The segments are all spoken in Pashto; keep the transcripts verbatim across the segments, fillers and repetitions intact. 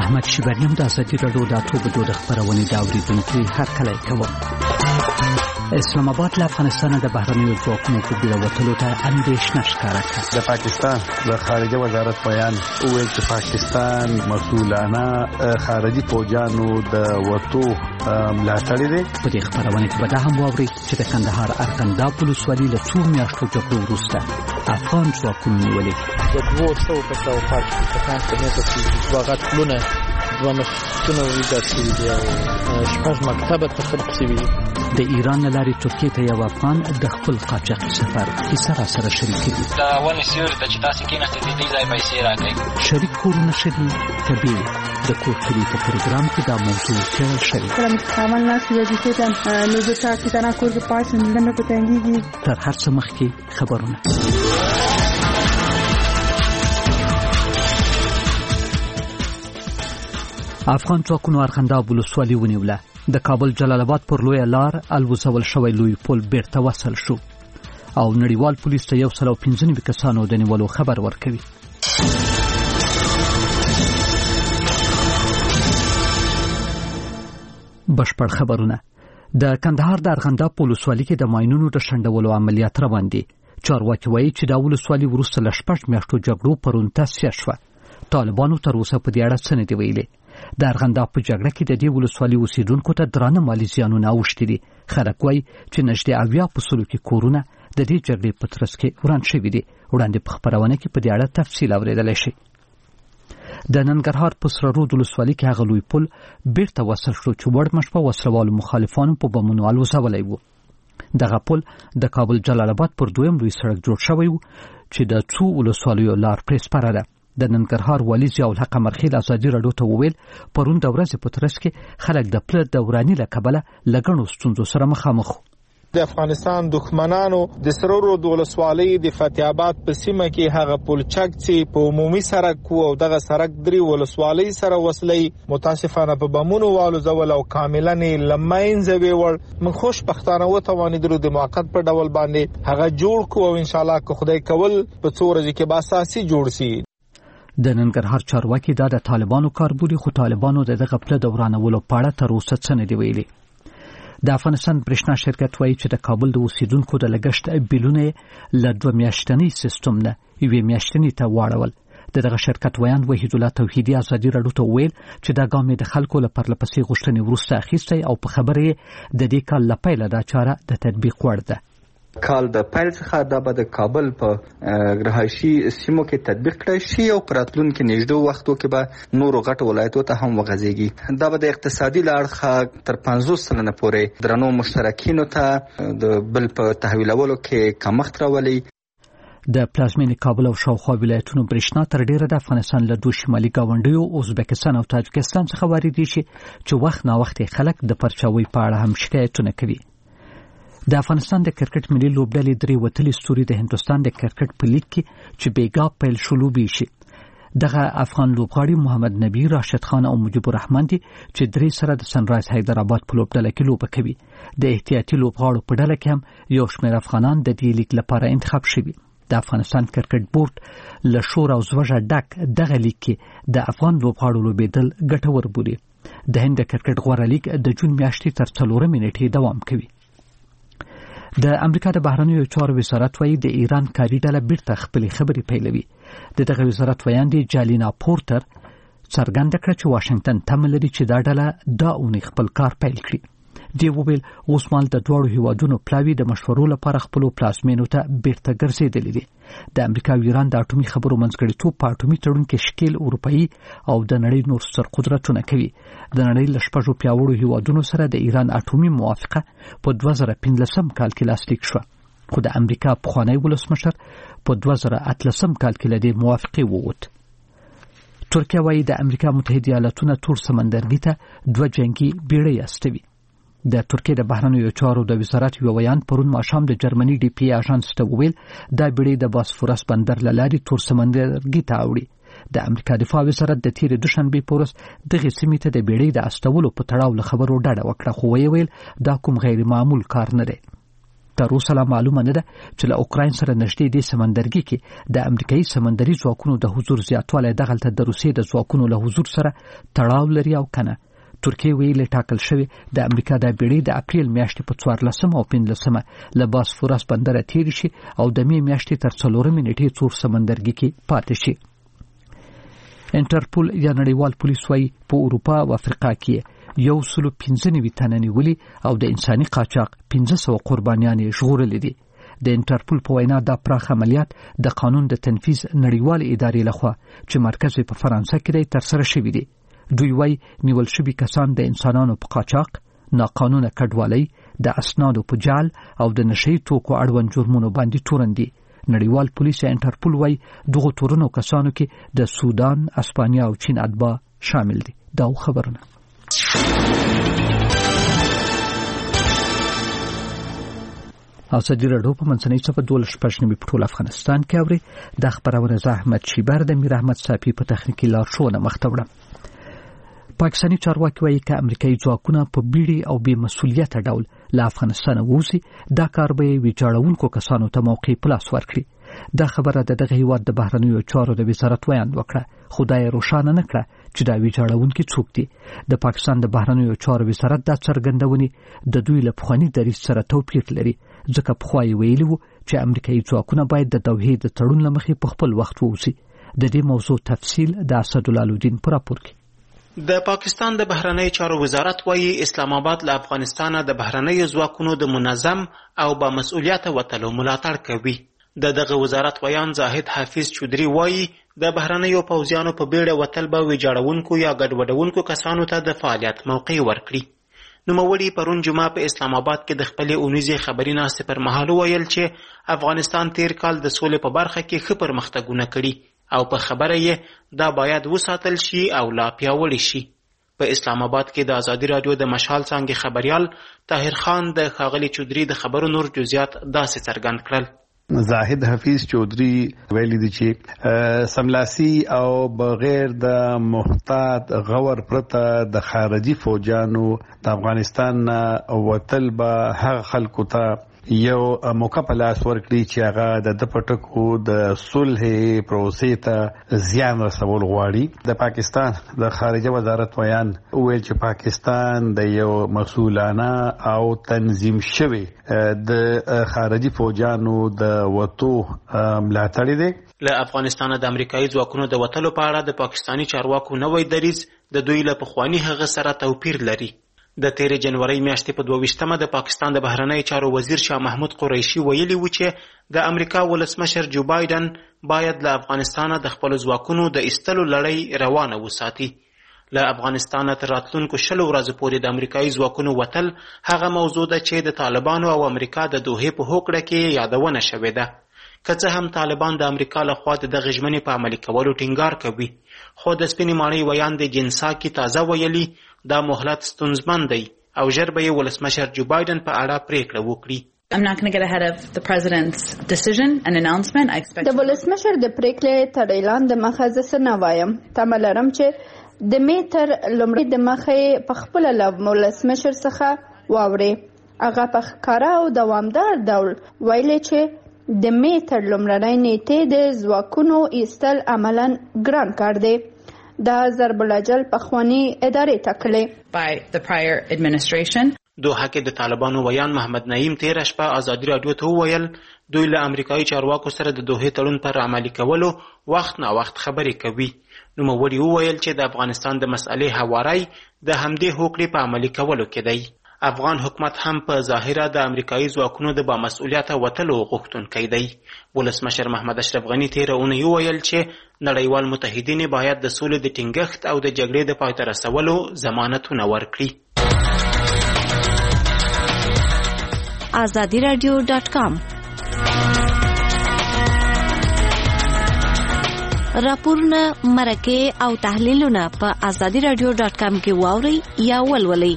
احمد شیبانیم د ازادي راډیو د اټو بجو د خبرونې د اوریدونکو هر کله کوم. اسلام آباد له افغانستان د بهرنیو ځواکونو په بیړه وتلو ته اندېښنه ښکاره کړه. د پاکستان د خارجه وزارت بیان وویل چې پاکستان مسؤلانه خارجي فوجانو د وټو ملاتړ لري. په دې خبرونه کې به دا هم واوري چې د کندهار ارغنداب ولسوالۍ له څو میاشتو جګړو وروسته افغان ځواکونو نیولې د دوه سوه کسانو پاکستان په نیټه کې واغت پلونه دوه مشتونه ویجاړ شوي دي او شپږ مکتبه تخریب شوي دي. د ایران له لارې ترکیې ته یو افغان د خپل قاچاقي سفر کیسه راسره شریکه دي. دا ونې سیوري ته چې تاسې کېناستئ د دې ځای پیسې راکړئ. شریک کورونه ښه دي که بې د کور کلي په پروګرام کې دا موضوع څېړل شوې. کله مې سامان ناست وظیفې ته نو زه کاپیتانه کور کې پاڅېم زړه مې په تنګېږي. تر هر څه مخکې خبرونه. افغان ځواکونو ارغنداب ولسوالۍ ونیوله. د کابل جلال آباد پر لویه لار الوزول شوی لوی پل بیرته وصل شو او نړیوال پولیس ته یو سل او پنځه نوي کسانو د نیولو خبر ورکوي. بشپړ خبرونه. د کندهار د ارغنداب په ولسوالۍ کې د ماینونو د شنډولو عملیات روان دي. چارواکي وایي چې دا ولسوالۍ وروسته له شپږ میاشتو جګړو پرون تاسیه شوه. طالبانو تر اوسه په دې اړه څه نه دي ویلي. د ارغنداب په جګړه کې د دې ولسوالۍ اوسیدونکو ته درانه مالي زیانونه اوښتي دي. خلک وایي چې نږدې اویا په سلو کې کورونه د دې جګړې په ترڅ کې وران شوي دي. وړاندې په خپرونه کې په دې اړه تفصیل اورېدلی شي. د ننګرهار په سره رود ولسوالۍ کې هغه لوی پل بیرته وصل شو چې وړمش په وسلوالو مخالفانو په بمونو الوزولی و. دغه پل د کابل جلال آباد پر دویم لوی سړک جوړ شوی و چې د څو ولسوالیو لار پرې سپاره ده. د ننګرهار والي ضیاء الحق مرخیل ازادي راډیو ته وویل پرون د ورځې په ترڅ کې خلک د پله د وراني له کبله له ګڼو ستونزو سره مخامخ وو. د افغانستان دښمنانو د سره رود ولسوالۍ د فتح آباد په سیمه کې هغه پلچک چې په عمومي سړک او دغه سړک درې ولسوالۍ سره وصلې متاسفانه په بمونو والوزول او کاملا لمینځه ویول. من خوش پښتانه وتوانیدلو د موقت په ډول باندې هغه جوړ کو او ان شاء الله که خدای کول په څو ورځې کې به اساسي جوړ شي. د ننګرهار چارواکي دا د طالبانو کار بولي خو طالبانو د دغه پله د ورانولو په اړه تر اوسه څه نه دي ویلي. د افغانستان برېښنا شرکت وایي چې د کابل د اوسیدونکو د لګښت بیلونه له دوه میاشتني سیستم نه یوې میاشتني ته واړول. د دغه شرکت ویان وحید الله توحیدي ازادي راډیو ته وویل چې دا ګام یې د خلکو له پرلپسې غوښتنې وروسته اخیستی او په خبره یې د دې کال له پیله دا چاره د تطبیق وړ ده. کال د پیل څخه دا به د کابل په رهایشي سیمو کې تطبیق کړی شي او په راتلونکي نږدې وختو کې به نورو غټو ولایتو ته هم وغځېږي. دا به د اقتصادي له اړخه تر پنځوس سلنه پورې درنو مشترکینو ته د بل په تحویلولو کې کمښت راولي. د پلازمینې کابل او شاوخوا ولایتونو برېښنا تر ډیره د افغانستان له دوه شمالي ګاونډیو ازبکستان او تاجکستان څخه واردېږي چې وخت ناوخت خلک د پرچاوۍ په اړه هم شکایتونه کوي. د افغانستان د کرکټ ملي لوبډلې درې وتلي ستوري د هندوستان د کرکټ په لیګ کې چې بیګا پیل شو لوبې شي. دغه افغان لوبغاړي محمد نبی، راشد خان او مجيب الرحمن دي چې درې سره د سنرایز حیدرآباد په لوبډله کې لوبه کوي. د احتیاطي لوبغاړو په ډله کې هم یو شمېر افغانان د دې لیګ لپاره انتخاب شوي. د افغانستان کرکټ بورډ له شور او زوږه ډک دغه لیګ کې د افغان لوبغاړو لوبېدل ګټور بولي. د هند کرکټ غوره لیګ د جون میاشتې تر څلورمې نیټې دوام کوي. د امریکا د بهرنیو چارو وزارت وایي د ایران کاري ډله بیرته خپلې خبرې پیلوي. د دغه وزارت ویاندې جالینا پورتر څرګنده کړه چې واشنگټن تمه لري چې دا ډله دا اونۍ خپل کار پیل کړي. دی وویل اوس مهال د دواړو هیوادونو پلاوي د مشورو لپاره خپلو پلازمینو ته بیرته ګرځېدلي دي. د امریکا او ایران د اټومي خبرو منځګړیتوب په اټومي تړون کې شکیل اروپایي او د نړۍ نور ستر قدرتونه کوي. د نړۍ له شپږو پیاوړو هیوادونو سره د ایران اټومي موافقه په دوه زره پنځلسم کال کې لاسلیک شوه خو د امریکا پخوانی ولسمشر په دوه زره اتلسم کال کې له دې موافقې ووت. ترکیه وایي د امریکا متحده ایالاتونه تور سمندرګي ته دوه جنگي بیړۍ استوي. د ترکیه د بهرنیو چارو د وزارت یو بیان پرون ماښام د جرمني ډي پی اژانس ته وویل دا بیړۍ د باسفورس بندر له لارې تور سمندرګي ته اوړي. د امریکا دفاع وزارت د تیرې دوشنبې په ورځ دغې سیمې ته د بیړۍ د استولو په تړاو له خبرو ډډه وکړه خو ویې ویل دا کوم غیر معمول کار نه دی. تر اوسه لا معلومه نه ده چې له اوکراین سره نږدې د سمندرګي کې د امریکایي سمندري ځواکونو د حضور زیاتوالی دغلته د روسیې د ځواکونو له حضور سره تړاو لري او کنه. ترکیه ویلي ټاکل شوی د امریکا د بیړۍ د اپریل میاشتې په څوارلسمه او پنځلسمه له باسفورس بندره تیر شي او د می میاشتې تر څلورمې نیټې څور سمندرګي کې پاتې شي. انټرپول یا نړیوال پولیس وايي په اروپا او افریقا کې یو سل پنځه نوي تنه نیولي او د انساني قاچاق پنځه سوه قربانیان ژغورلي دي. د انټرپول په وینا دا پراخ عملیات د قانون د تنفیذ نړیوال ادارې لخوا چې مرکز په فرانسه کې دی ترسره شوی دی. دوی وايي نیول شوي کسان د انسانانو په قاچاق، ناقانونه کډوالۍ، د اسنادو په جعل او د نشهیي توکو اړوند جرمونو باندې تورن دي. نړیوال پولیس انټرپول وايي دغه تورنو کسانو کې د سودان، اسپانیا او چین اتباع شامل دي. دا خبرونه ازادي راډیو په منځنۍ صفحه دولس پښنی په ټول افغانستان کې اوري. د خبرونه زحمت شیبر د میر احمد صافي په تخنیکی لارښوونه مخته وړم. پاکستاني چارواکي وايي چې امریکایي ځواکونه په بیړې او بې مسؤلیته ډول له افغانستان ووځي، دا کار به ویجاړونکو کسانو ته موقع په لاس ورکړي. دا خبره د دغه هیواد د بهرنیو چارو د وزارت ویاند وکړه، خو دا یې روښانه نه کړه چې دا ویجاړونکي څوک دي. د پاکستان د بهرنیو چارو وزارت دا څرګندونې د دوی له پخواني دریځ سره توپیر لري، ځکه پخوا یې ویلي وو چې امریکایي ځواکونه باید د دوحې د تړون له مخې په خپل وخت ووځي. د دې موضوع تفصیل د اسدالله الدین پر راپور کې. د پاکستان د بهرنی چارو وزارت وايي اسلام آباد له افغانستان د بهرنی ځواکونو د منظم او با مسؤلیت وتلو ملاتړ کوي. د دغه وزارت ویان زاهد حافظ چودري وايي د بهرنیو پوځیانو په بیړه وتل به ویجاړونکو یا ګډوډونکو کسانو ته د فعالیت موقع ورکړي. نوموړي پرون جمعه په اسلام آباد کې د خپلې اونیزې خبري ناستې پر مهال ویل چې افغانستان تیر کال د سولې په برخه کې ښه پرمختګونه کړي او په خبره یې دا باید وساتل شي او لا پیاوړی شي. په اسلام آباد کې د ازادي راډیو د مشال څانګې خبريال طاهر خان د ښاغلي چودري د خبرو نور جزئیات داسې څرګند کړل. زاهد حفیظ چودري ویلي دي چې سملاسي او بغیر د محتاط غور پرته د خارجي فوجانو د افغانستان وتل به هغه خلکو ته یو موقع په لاس ورکړي چې هغه د د پټکو د صلح پروسې ته زیان رسول غواړي. د پاکستان د خارجه وزارت ویان ویل چې پاکستان د یو مسؤلانه او تنظیم شوی د خارجي فوجانو د وتو ملاتړ دی. له افغانستان د امریکایي ځواکونو د وتلو په اړه د پاکستاني چارواکو نوی دریځ د دوی له پخواني هغه سره توپیر لري. د تیر جنوري میاشتې په دوه ویشتمه د پاکستان د بهرنی چارو وزیر شاه محمود قریشي ویلي و چې د امریکا ولسمشر جو بایدن باید له افغانستان د خپل ځواکونو د ایستلو لړۍ روانه وساتي. له افغانستان تر راتلونکو شلو ورځو پورې د امریکایي ځواکونو وتل هغه موضوع ده چې د طالبانو او امریکا د دوحې په هوکړه کې یادونه شوې ده. که څه هم طالبان د امریکا لخوا د دغه ژمنې په عملي کولو ټینګار کوي، خو د سپینې ماڼۍ ویان د جنسا کې تازه ویلي دا مهلت ستونزمن دی او ژر به یې ولسمشر جو بایدن په اړه پریکړه وکړي. I'm not going to get ahead of the president's decision and announcement. I expect د ولسمشر د پریکړې تر اعلان د مخه زه څه نه وایم. تمه لرم چې د میتر لومړی د مخه په خپل له ولسمشر څخه واوري. هغه په ښکاره او دوامدار ډول ویلي چې د میتر لومړنۍ نیټې د ځواکونو ایستل عملاً ګران کار دی. دا ضرب الاجل پخوانی ادارې ټاکلې by the prior administration. دوحه کې د طالبانو ویان محمد نعیم تیر شپه ازادي راډیو ته وویل دوی له امریکایي چارواکو سره د دوحې تړون پر عملي کولو وخت نا وخت خبرې کوي. نوموړي وویل چې د افغانستان د مسئلې هواری د همدې هوکړې په عملي کولو کې دی. افغان حکومت هم په ظاهره د امریکایي ځواکونو د با مسؤلیته وتلو غوښتونکی دی. ولسمشر محمد اشرف غني تېره اونۍ وویل چې نړیوال متحدین باید د سولې د ټینګښت او د جګړې د پای ته رسولو ضمانتونه ورکړي. آزادی رادیو ډاټ کام راپورونه، مرکې او تحلیلونه په آزادی رادیو ډاټ کام کې واورئ یا ولولئ.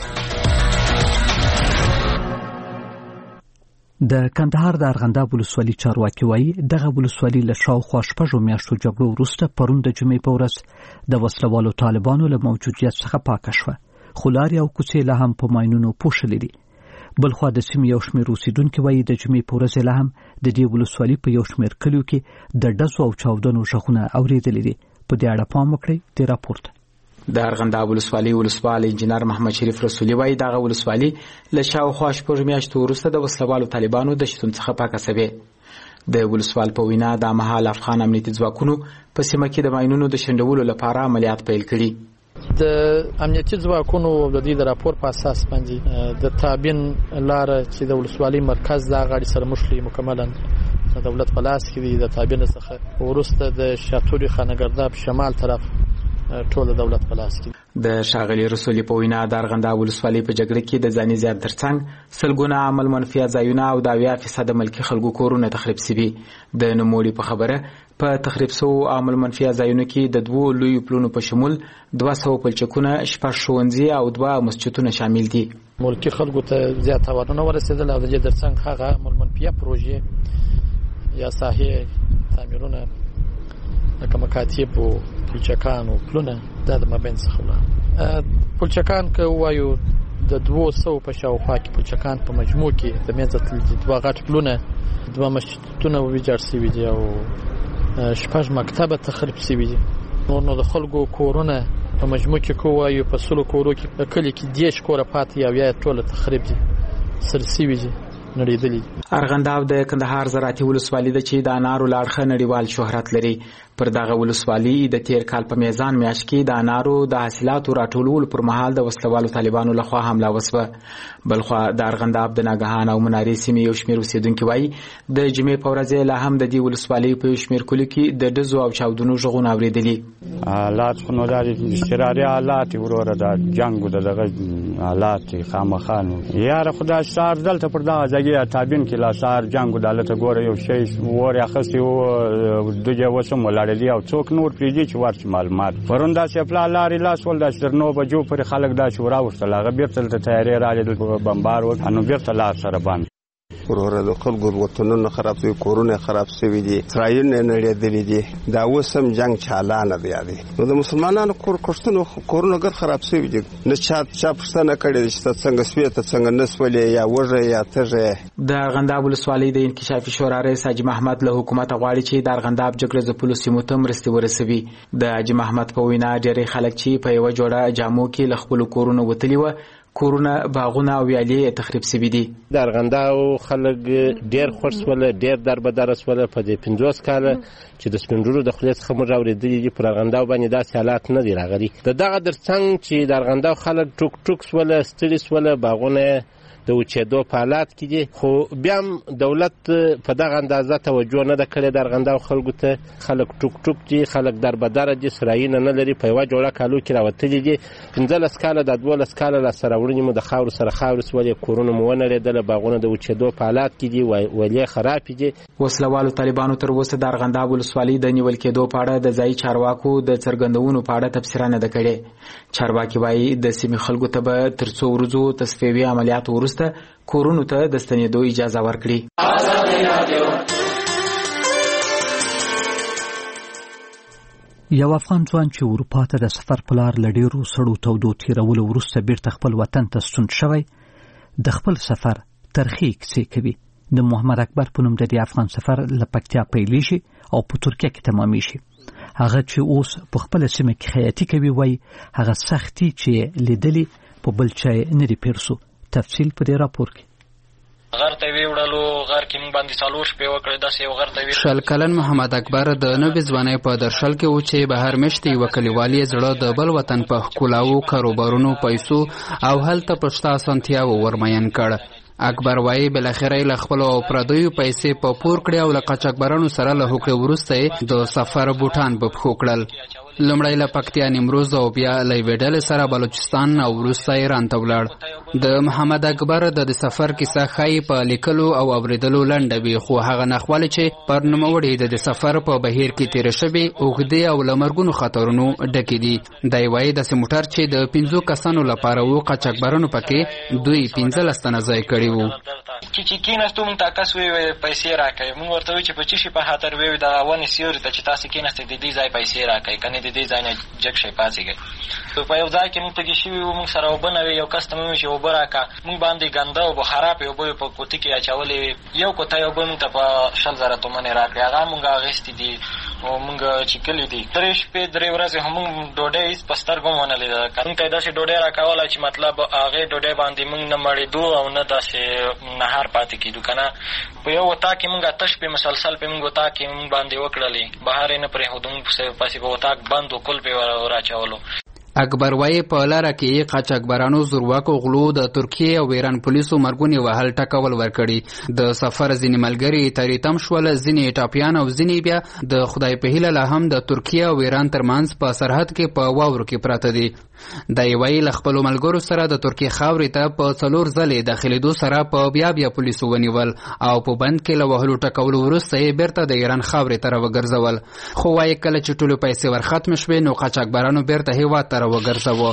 د کندهار د ارغنداب ولسوالي چارواکي وایي دغه ولسوالي له شاوخوا شپږو میاشتو جګړو وروسته پرون د جمعې په ورځ د وسلوالو طالبانو له موجودیت څخه پاکه شوه، خو لارې او کوڅې لا هم په ماینونو پوښلې دي. بلخوا د سیمې یو شمېر اوسیدونکي وایي د جمعې په ورځ لا هم د دې ولسوالي په یو شمېر کلیو کې د ډزو او چاودنو غږونه اورېدلي دي. په دې اړه پام وکړئ. د راپورته د ارغنداب ولسوالي ولسوال انجنیر محمد شریف رسولي وایي دغه ولسوالي له شاوخوا شپږ میاشتو وروسته د وسلوالو طالبانو د شتون څخه پاکه سوې. د ولسوال په وینا دا مهال افغان امنیتي ځواکونو په سیمه کې د ماینونو د شنډولو لپاره عملیات پیل کړي. د امنیتي ځواکونو د دې د راپور په اساس باندې د تابین لار چې د ولسوالۍ مرکز دا غاړي سره مشلي مکملا د دولت په لاس کې دي. د تابین څخه ورسته د شاتوري خانګرداب شمال طرف ټول دولت په لاس کې. د شاغلي رسولي په وینا د ارغنداب ولسوالۍ په جګړه کې د ځاني زیات ترڅنګ سلګونه عمل منفي ځایونه او د اویا فیصد ملکي خلکو کورونه تخریب شوي. د نوموړي په خبره په تخریب شوو عمل منفي ځایونو کې د دوو لویو پلونو په شمول دوه سوه پلچکونه، شپږ ښوونځي او دوه مسجدونه شامل دي. ملکي خلکو ته زیات تاوانونه ورسېدل او د دې ترڅنګ هغه عمل منفي پروژې یا ساحې تعمیرونه لکه مکاتب او پلچکان او پلونه دا د مابین څخه ولاړ. پلچکان که ووایو د دوه سوه په شاوخوا کې پلچکان په مجموع کې د منځه تللي دي. دوه غټ پلونه، دوه مسجدونه ویجاړ شوي دي او شپږ مکتبه تخریب شوي دي. نور نو د خلکو کورونه په مجموع کې که ووایو په سلو کورو کې په کلي کې دېرش کوره پاتې او یا ټوله تخریب دي، سل شوي دي، نړېدلي. ارغنداب د کندهار زراعتي ولسوالي ده چې د انارو له اړخه نړیوال شهرت لري. پر دغه ولسوالي د تیر کال په میزان میاشت کې د انارو د حاصلاتو راټولولو پر مهال د وسلوالو طالبانو لخوا حمله وسوه. بلخوا د ارغنداب د ناګهان او منارې سیمې یو شمېر اوسېدونکي وایي د جمعې په ورځ لا هم د دې ولسوالۍ په یو شمېر کلیو کې د ډزو او چاودنو غږونه اورېدلي. حالات خو نو دا اضطراري حالات وروره د جنګو د دغه حالات خامخا یاره خدای سار دلته پر دغه ځای تابین کې لا سار جنګو دلته ګوره یو شی ور اخستي او دغه وسم ولاړ دی او څوک نور پریږي چې ورچ معلومات پرون دا چې خپل لارې لاس ول دا چې نو بجو پر خلک دا چې وراوستل هغه بیرته ته تیاری راځي د بمبار و انو بیرته لار سره باندې ورور د خلکو وطنونه خراب شوي، کورونه خراب شوي دي، اسرائیل نه نړېدلي دي. دا وسم جنگ چالانه دی دی نو د مسلمانانو کور کوښتنو کورونه ګر خراب شوي دي. نه چا چا پښتنه کړي چې څنګه سوي ته څنګه نسولې یا وژه یا تژه. د ارغنداب ولسوالۍ د انکشافي شورا رئیس حاجي محمد له حکومت غواړي چې د ارغنداب جګړه ځپلو سیمو ته مرستې ورسوي. د حاجي محمد په وینا ډېری خلک چې په یوه جوړه جامو کې له خپلو کورونو وتلي وه، کورونه، باغونه او ویالې تخریب شوي دي. د ارغنداو خلک ډېر خوښ شول، ډېر دربدره شول. په دې پنځوس کاله چې د سپین ږیرو د خولې څخه موږ اورېدلي دي پر ارغنداو باندې داسې حالات نه دي راغلي. د دغه تر څنګ چې د ارغنداو خلک ټوک ټوک شول، ستړي شول، باغونه د وچېدو په حالات کې دي. خو بیا هم دولت په دغه اندازه توجه نه ده کړې د ارغنداو خلکو ته. خلک ټوک ټوک دي، خلک دربدره دي، سرایونه نه لري، په یوه جوړه کالو کې راوتلي دي. پنځلس کاله د دولس کاله لاسته راوړنې مو د خاورو سره خاورې سولې، کورونه مو ونړېدله، باغونه د وچېدو په حالات کې دي، ولې خرابې دي. وسلوالو طالبانو تر اوسه د ارغنداب ولسوالۍ د نیول کېدو په اړه د ځایي چارواکو د څرګندونو په اړه تبصره نه ده کړې. چارواکي وایي د سیمې خلکو ته به تر څو ورځو تصفیوي عملیاتو وروسته کورونو ته د ستنېدو اجازه ورکړي. یو افغان ځوان چې اروپا ته د سفر په لار له ډېرو سړو تودو تېرولو وروسته بیرته خپل وطن ته ستون شوی د خپل سفر ترخې کیسې کوي. د محمد اکبر په نوم د دې افغان سفر له پکتیا پیلېږي او په ترکیه کې تمامیږي. هغه چې اوس په خپله سیمه کې خیاطي کوي وایي هغه سختي چې لیدلي په بل چا نه دي پېر سو. تفصیل په دې راپور کې. غر ته ویوړلو، غر کې موږ باندې څلور شپې وکړې، داسې یو غر ته ویل. شل کلن محمد اکبر د نوې ځوانۍ په درشل کې و چې بهر میشتې یوه کلیوالي زړه د بل وطن په ښکلاو، کاروبارونو، پیسو او هلته په شته اسانتیاوو ورمین کړ. اکبر وایي بالاخره له خپلو او پردیو پیسې په پور کړې او له قاچاقبرانو سره له هوکړې وروسته د سفر بوټان په پښو کړل. لومړی له پکتیا نیمروز او بیا له یوې ډلې سره بلوچستان او وروسته ایران ته ولاړ. د محمد اکبر د سفر کیسه ښایي په لیکلو او اورېدلو لنډه وي، خو هغه ناخوالې چې پر نوموړي د سفر په بهیر کې تېرې شوې اوږدې او له مرګونو خطرونو ډکې دي. دی وایي داسې موټر چې د پنځو کسانو لپاره و، قاچاقبرانو پکې دوی پنځلس تنه ځای کړي وو. چې چې کېناستو موږ ته کس وویل پیسې راکړئ. موږ ورته وویل چې په څه شي په خاطر وویل د ونې سیوري ته چې تاسې کېناستئ د دې ځای پیسې راکړئ، که نه د دې ځای نه جګ شئ پاڅېږئ. په یو ځای کې موږ تږي شوي وو، موږ سره اوبه نه وې. یو کس ته مې وویل چې اوبه راکا موږ باندې ګنده او خراب اوبه په کوټي کې اچولې یو کوټه اوبه موږ ته په شل زره تومنې راکړې هغه موږ اخیستې دي او موږ چې کلی دي درې شپې درې ورځې هم ډوډۍ هېڅ په سترګو ونه لیده موږ ته یې داسې ډوډۍ راکوله چې مطلب هغې ډوډۍ باندې موږ نه مړېدو او نه داسې نهار پاتې کېدو که نه په یو اتاق کې موږ اته شپې مسلسل پې موږ اتاق کې موږ باندې وکړلې بهر یې نه پرېښودو موږ پسې په اتاق بند و کل پې وراچولو. اکبر وایي په لاره کې قاچاقبرانو زورواکو غلو د ترکیې او ایران پولیسو مرګونې وهل ټکول ورکړي. د سفر ځینې ملګري تریتم شول، ځینې ټاپیان او ځینې بیا د خدای په هیله لا هم د ترکیې او ایران ترمنځ په سرحد کې په واورو کې پراته دي. دی وایي له خپلو ملګرو سره د ترکیې خاورې ته په څلور ځلې داخلېدو سره په بیا بیا پولیسو ونیول او په بند کې له وهلو ټکولو وروسته یې بیرته د ایران خاورې ته راوګرځول. خو وایي کله چې ټولو پیسې ورختمې شوې نو قاچاقبرانو بیرته هېواد ته وګرځوه.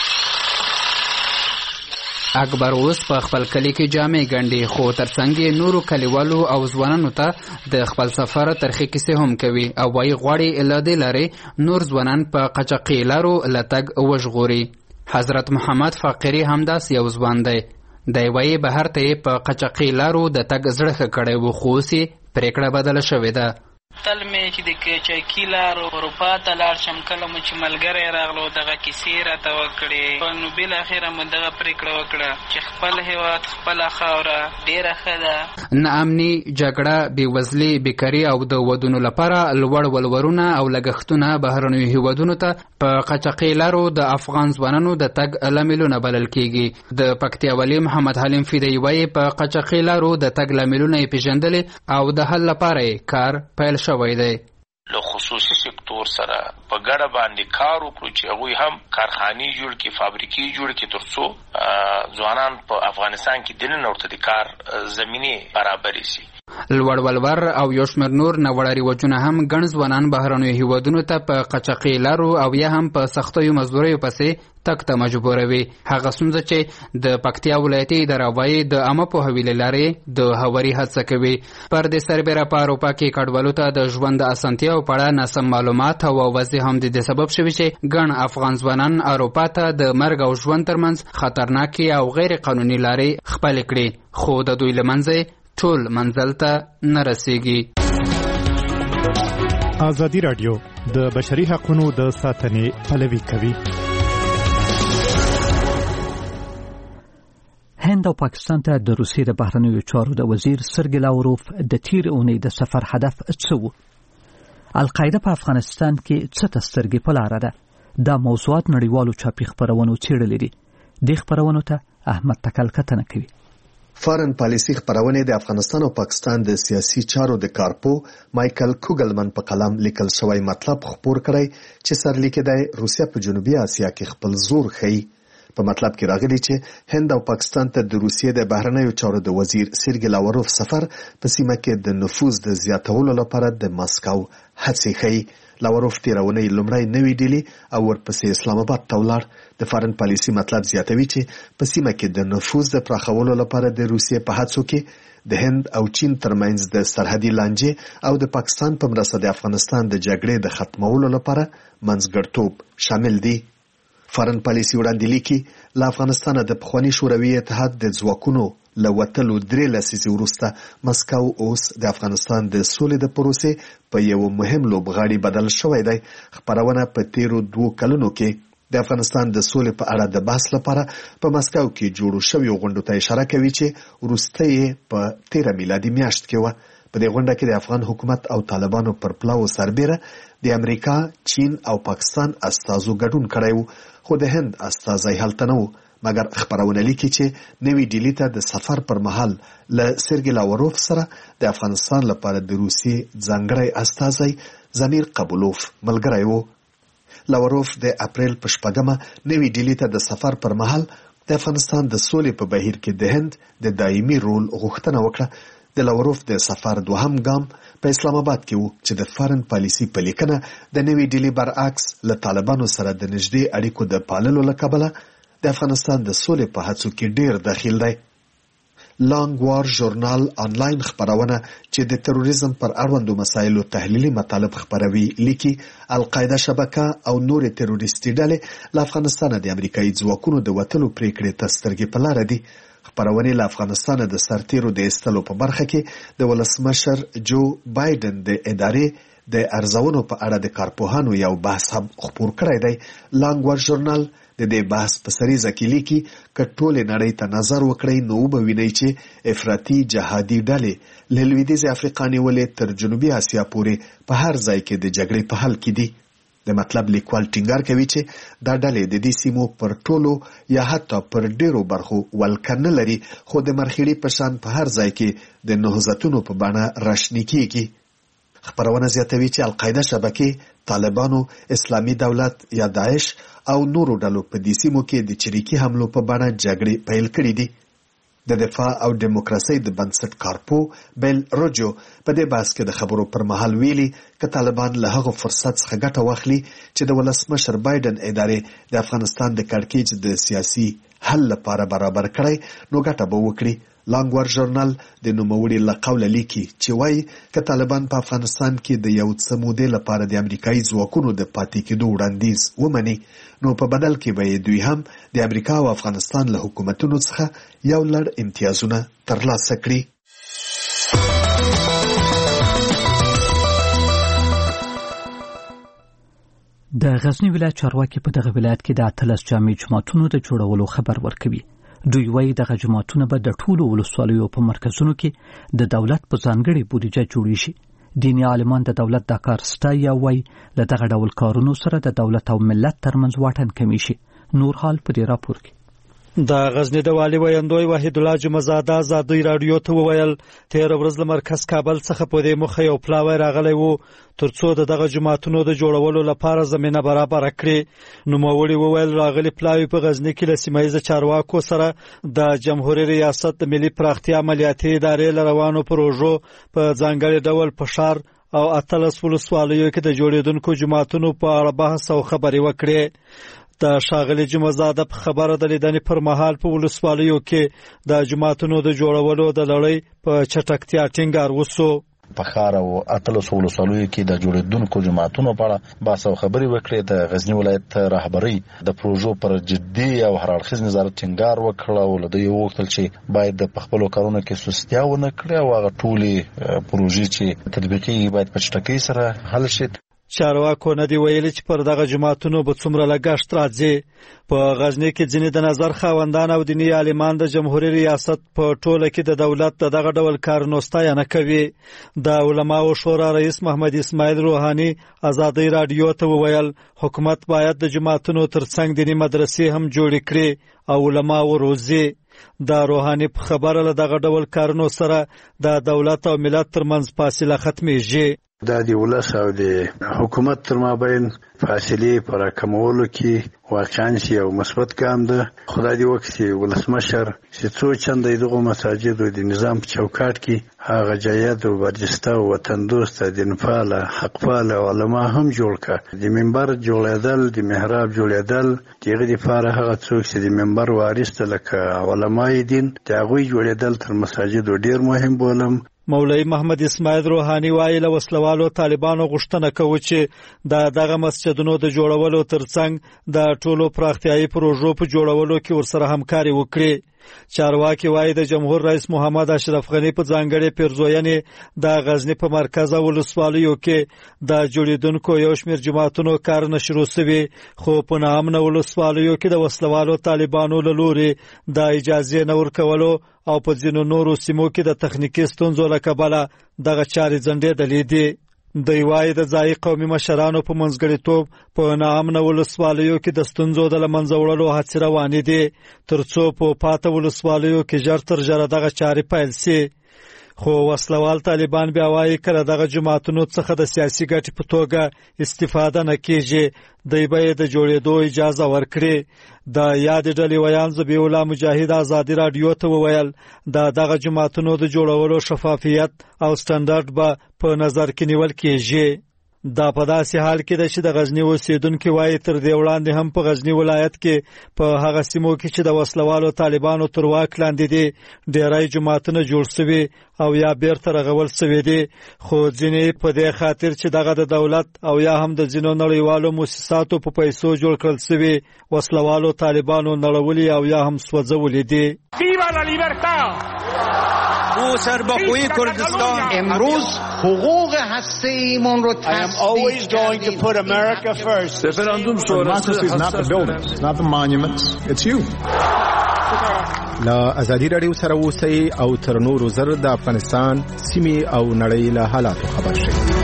اکبر اوس په خپل کلی کې جامې ګنډي خو ترڅنګ یې نورو کلیوالو او ځوانانو ته د خپل سفر ترخې کیسې هم کوي او وایي غواړي له دې لارې نور ځوانان په قاچاقي لارو له تګ وژغوري. حضرت محمد فقیري همداسې یو ځوان دی. دی وایي بهر ته یې په قاچاقي لارو د تګ زړه ښه کړی و خو اوس یې پرېکړه بدله شوې ده. تل مې چې د قاچاقي لارو اروپا ته لاړ شم کله مو چې ملګری راغلو دغه کیسې راته وکړې نو بالاخره مو دغه پرېکړه وکړه چې خپل هېواد خپله خاوره ډېره ښه ده. نه امني جګړه بېوزلي بیکاري او د ودونو لپاره لوړ ولورونه او لګښتونه بهرنیو هېوادونو ته په قاچاقي لارو د افغان ځوانانو د تګ لاملونه بلل کېږي. د پکتیا والي محمد حلیم فیدی وایي په قاچاقي لارو د تګ لاملونه یې پېژندلې او د حل لپاره یې کار پیل شوی دی. له خصوصي سکتور سره په ګډه باندې کار وکړو چې هغوی هم کارخانې جوړ کړي، فابریکې جوړ کړي تر څو ځوانان په افغانستان کې دننه ورته د کار زمینې برابرې شي. لوړ ولور او یو شمېر نور ناوړه رواجونه هم ګڼ ځوانان بهرنیو هېوادونو ته په قاچاقي لارو او یا هم په سختیو مزدوریو پسې تګ ته مجبوروي. هغه ستونزه چې د پکتیا ولایتي اداره وایي د عامه پوهاوي له لارې د هواري هڅه کوي. پر دې سربیره په اروپا کې کډوالو ته د ژوند د اسانتیاو په اړه ناسم معلومات او وضع هم د دې سبب شوي چې ګڼ افغان ځوانان اروپا ته د مرګ او ژوند ترمنځ خطرناکې او غیر قانوني لارې خپلې کړي خو د دوی له منځه ټول منزل ته نه رسیږي. ازادي راډیو د بشري حقوقو د ساتنې پلوي کوي. هند او پاکستان ته د روسیې د بهرنیو چارو د وزیر سرګی لاوروف د تیر اونۍ د سفر هدف څه و؟ القاعده په افغانستان کې څه ته سترګې په لاره ده؟ دا موضوعات نړیوالو چاپي خپرونو څېړلې دي. دې خپرونو ته احمد تکل کتنه کوي. فارن پالیسي خبرونه د افغانستان او پاکستان د سیاسي چارو د کارپو مایکل کوګلمن په قلم لیکل شوی مطلب خبر کړی چې سرلیک دی روسیا په جنوبي اسیا کې خپل زور ښیي. په مطلب کې راغلی چې هند او پاکستان ته د روسیې د بهرنیو چارو د وزیر سرګی لاوروف سفر په سیمه کې د نفوذ د زیاتولو لپاره د ماسکو هڅې ښیي. لاوروف تیرونه لومړی نوې ډیلی او ورپسې اسلام آباد ته ولاړ. د فارن پالیسي مطلب زیاتوي چې په سیمه کې د نفوذ د پراخولو لپاره د روسیې په هڅو کې د هند او چین ترمنځ د سرحدي لانجې او د پاکستان په مرسته د افغانستان د جګړې د ختمولو لپاره منځګړتوب شامل دي. فارن پالیسي وړاندې لیکي له افغانستان د پخواني شوروي اتحاد د ځواکونو له وتلو درې لسیزې وروسته مسکو اوس د افغانستان د سولې د پروسې په یو مهم لوبغاړي بدل شوی دی. خبرونه په تیرو دوو کلونو کې د افغانستان د سولې په اړه د بحث لپاره په مسکو کې جوړو شویو غونډو ته اشاره کوي چې وروسته یې په تیره میلادي میاشت کې و. په دې غونډه کې د افغان حکومت او طالبانو پر پلاو سربیره د امریکا، چین او پاکستان استازو ګډون کړی و خو د هند استازی هلته نه و. مګر خبرونه لیکي چې نوې ډیلی ته د سفر پر مهال له سرګی لاوروف سره د افغانستان لپاره د روسیې ځانګړی استازی زمیر قبولوف ملګری و. لاوروف د اپریل په شپږمه نوې ډیلی ته د سفر پر مهال د افغانستان د سولې په بهیر کې د هند د دایمي رول غوښتنه وکړه. د لاوروف د سفر دوهم ګام په اسلام آباد کې و چې د فارن پالیسي په لیکنه د نوې ډیلی برعکس له طالبانو سره د نږدې اړیکو د پاللو له کبله د افغانستان د سولې په هڅو کې ډیر دخیل دی. لانګ وار ژورنال انلاین خبرونه چې د تروریزم پر اړوندو مسایلو تحلیلي مطالب خبروي لیکي القاعده شبکه او نور تروریستي ډلې له افغانستان د امریکایي ځواکونو د وټلو پریکړې ته سترګې په لار دي. خبرونه له افغانستان د سرتیرو د استلو په برخه کې د ولسمشر جو بایدن د ادارې د ارزونو په اړه د کارپوهانو یو بحث هم خپور کړی دی. لانګ وار ژورنال د دې بحث په سریزه کې لیکي ک ټول نړۍ ته نظر وکړي نو به ویني چې افراطي جهادي ډلې له لویدیځ افریقا نیولې تر جنوبي اسیا پورې په هر ځای کې د جګړې په حل کې دي. د مطلب لیکوال ټینګار کوي چې دا ډلې د دې سیمو پر ټولو یا حتی پر ډیرو برخو ولکنه لري خو د مرخیړي په شان په هر ځای کې د نهضتونو په بڼه راشنی کیږي. خبرونه زیاتوي چې القاعده شبکې طالبانو اسلامي دولت یا داعش او نورو ډلو په دې سیمو کې د چریکي حملو په بڼه جګړې پیل کړې دي. د دفاع او دیموکراسي د بنسټ کارپو بیل روجو په دې بحث کې د خبرو پر مهال ویلي چې طالبان له هغه فرصت څخه ګټه واخلي چې د ولسمشر بایدن ادارې د افغانستان د کړکېچ د سیاسي حل لپاره برابر کړی نو ګټه به وکړي. لانګ وار ژورنال د نوموړي له قوله لیکي چې وایي چې طالبان په افغانستان کې د یو څه مودې لپاره د امریکایي ځواکونو د پاتې کېدو وړاندیز ومني نو په بدل کې به دوی هم د امریکا او افغانستان له حکومتونو څخه یو لړ امتیازونه ترلاسه کړي. د غزنی ولایت چارواکي په دغه ولایت کې د اتلس جامع جماعتونو د جوړولو خبر ورکوي. دوی وایي دغه جماعتونه به د ټولو ولسوالیو په مرکزونو کې د دولت په ځانګړي بودیجه جوړ شي. دیني عالمان د دولت د کار ستایي او وایي له دغه ډول کارونو سره د دولت او ملت ترمنځ واټن کمی شي. نور حال په دې راپور کې د غزنی د والی ویندوی وحید الله جمعزاده آزادی رادیو ته وویل تیر ورځ له مرکز کابل څخه په دې مخه یو پلاوی راغلی وو ترڅو د دغه جماعتونو د جوړولو لپاره زمينه برابر کړي. نو موري وویل راغلی پلاوی په غزنی کې له سیمایي چارواکو سره د جمهوریت ریاست د ملي پراختیا عملیاتي ادارې روانو پروژو په ځانګړي ډول پشار او اتلس ولسوالیو کې د جوړیدونکو جماعتونو په اړه بحث او خبري وکړي. د شاغلي جمعزاده په خبره د لیدنې پر مهال په ولسوالیو کې د جماعتونو د جوړولو د لړۍ په چټکتیا ټینګار وسو. په خار او اتلس ولسوالیو کې د جوړیدونکو جماعتونو په اړه بحث او خبري وکړي. د غزنی ولایت رهبری د پروژو پر جدي او هر اړخیز نظارت ټینګار وکړ او له دوی وغوښتل چې باید د خپل کارونو کې سستیا ونه کړي او هغه ټولې پروژې چې تطبیقي باید په چټکۍ سره حل شي. چارواکو نه دی ویلي چې پر دغه جماعتونو به څومره لګښت راځي. په غزنی کې ځینې د نظر خاوندان او دیني عالمان د جمهوریت ریاست په ټوله کې د دولت د دغه ډول کارونو ستاینه کوي. د علماو شورا رئیس محمد اسماعیل روحاني آزادی رادیو ته وویل حکومت باید د جماعتونو ترڅنګ دیني مدرسې هم جوړې کړي او علما وروزي. د روحاني په خبره له دغه ډول کارونو سره د دولت او ملت ترمنځ فاصله ختمېږي. دا د ولس او د حکومت تر مابین فاصله پر کمولو کې واقعاً یو مثبت ګام ده. خدای دې وکړي ولسمشر چې څو چنده دغه مساجد او د نظام په چوکاټ کې هغه جایز او برجسته او وطن دوست دینفعال حقفعال علما هم جوړ کړ. د منبر جوړېدل د محراب جوړېدل دغه لپاره هغه څوک چې د منبر وارث لکه علماي دین د هغه جوړېدل تر مساجد ډیر مهم بولم. مولوی محمد اسماعیل روحانی وایي له وسلوالو طالبانو غوښتنه کوي چې د دغه مسجدونو د جوړولو ترڅنګ د ټولو پراختیايي پروژو په جوړولو کې ورسره همکاري وکړي. چارواکي وایي د جمهور رئیس محمد اشرف غنی په ځانګړي پیرزوینې د غزنی په مرکز او ولسوالیو کې د جوړیدونکو یو شمېر جماعتونو کار نه شروع شوی خو په نامنه ولسوالیو کې د وسلوالو طالبانو له لوري د اجازه نه ورکولو او په ځینو نورو سیمو کې د تخنیکي ستونزو له کبله دغه چارې ځنډېدلې دي. دوی وایي د ځایي قومي مشرانو په منځګړیتوب په ناامنه ولسوالیو کې د ستونزو د له منځه وړلو هڅې روانې دي ترڅو په پاته ولسوالیو کې ژر تر ژره دغه چارې پیل سي. خو وسلوال طالبان بیا وایي کله دغه جماعتونو څخه د سیاسي ګټې په توګه استفاده نه کیږي دوی به د جوړېدو اجازه ورکړي. د یاد ډلې ویان ذبیح الله مجاهد آزادی رادیو ته وویل د دغه جماعتونو د جوړولو شفافیت او سټنډرډ به په نظر کې نیول کیږي. دا په داسې حال کې ده چې د غزنی اوسیدونکو وایي تر دې وړاندې هم په غزنی ولایت کې په هغه سیمو کې چې د وسلوالو طالبانو تر واک لاندې دي ډېری جماعتونه جوړ شوي او یا بیرته رغول شوي دي، خو ځینې په دې خاطر چې دغه د دولت او یا هم د ځینو نړیوالو مؤسساتو په پیسو جوړ کړل شوي وسلوالو طالبانو نړولي او یا هم سوځولي دي. ویوا لا لیبرتا! او سربخوی کردستان امروز حقوق هسته‌ایمون رو I am always going to put America first. Referendum شورای is not the buildings, not the monuments, it's you. لا ازادي رادیو سره اوسئ او تر نورو زر د افغانستان سیمې او نړۍ له حالاتو خبر شئ.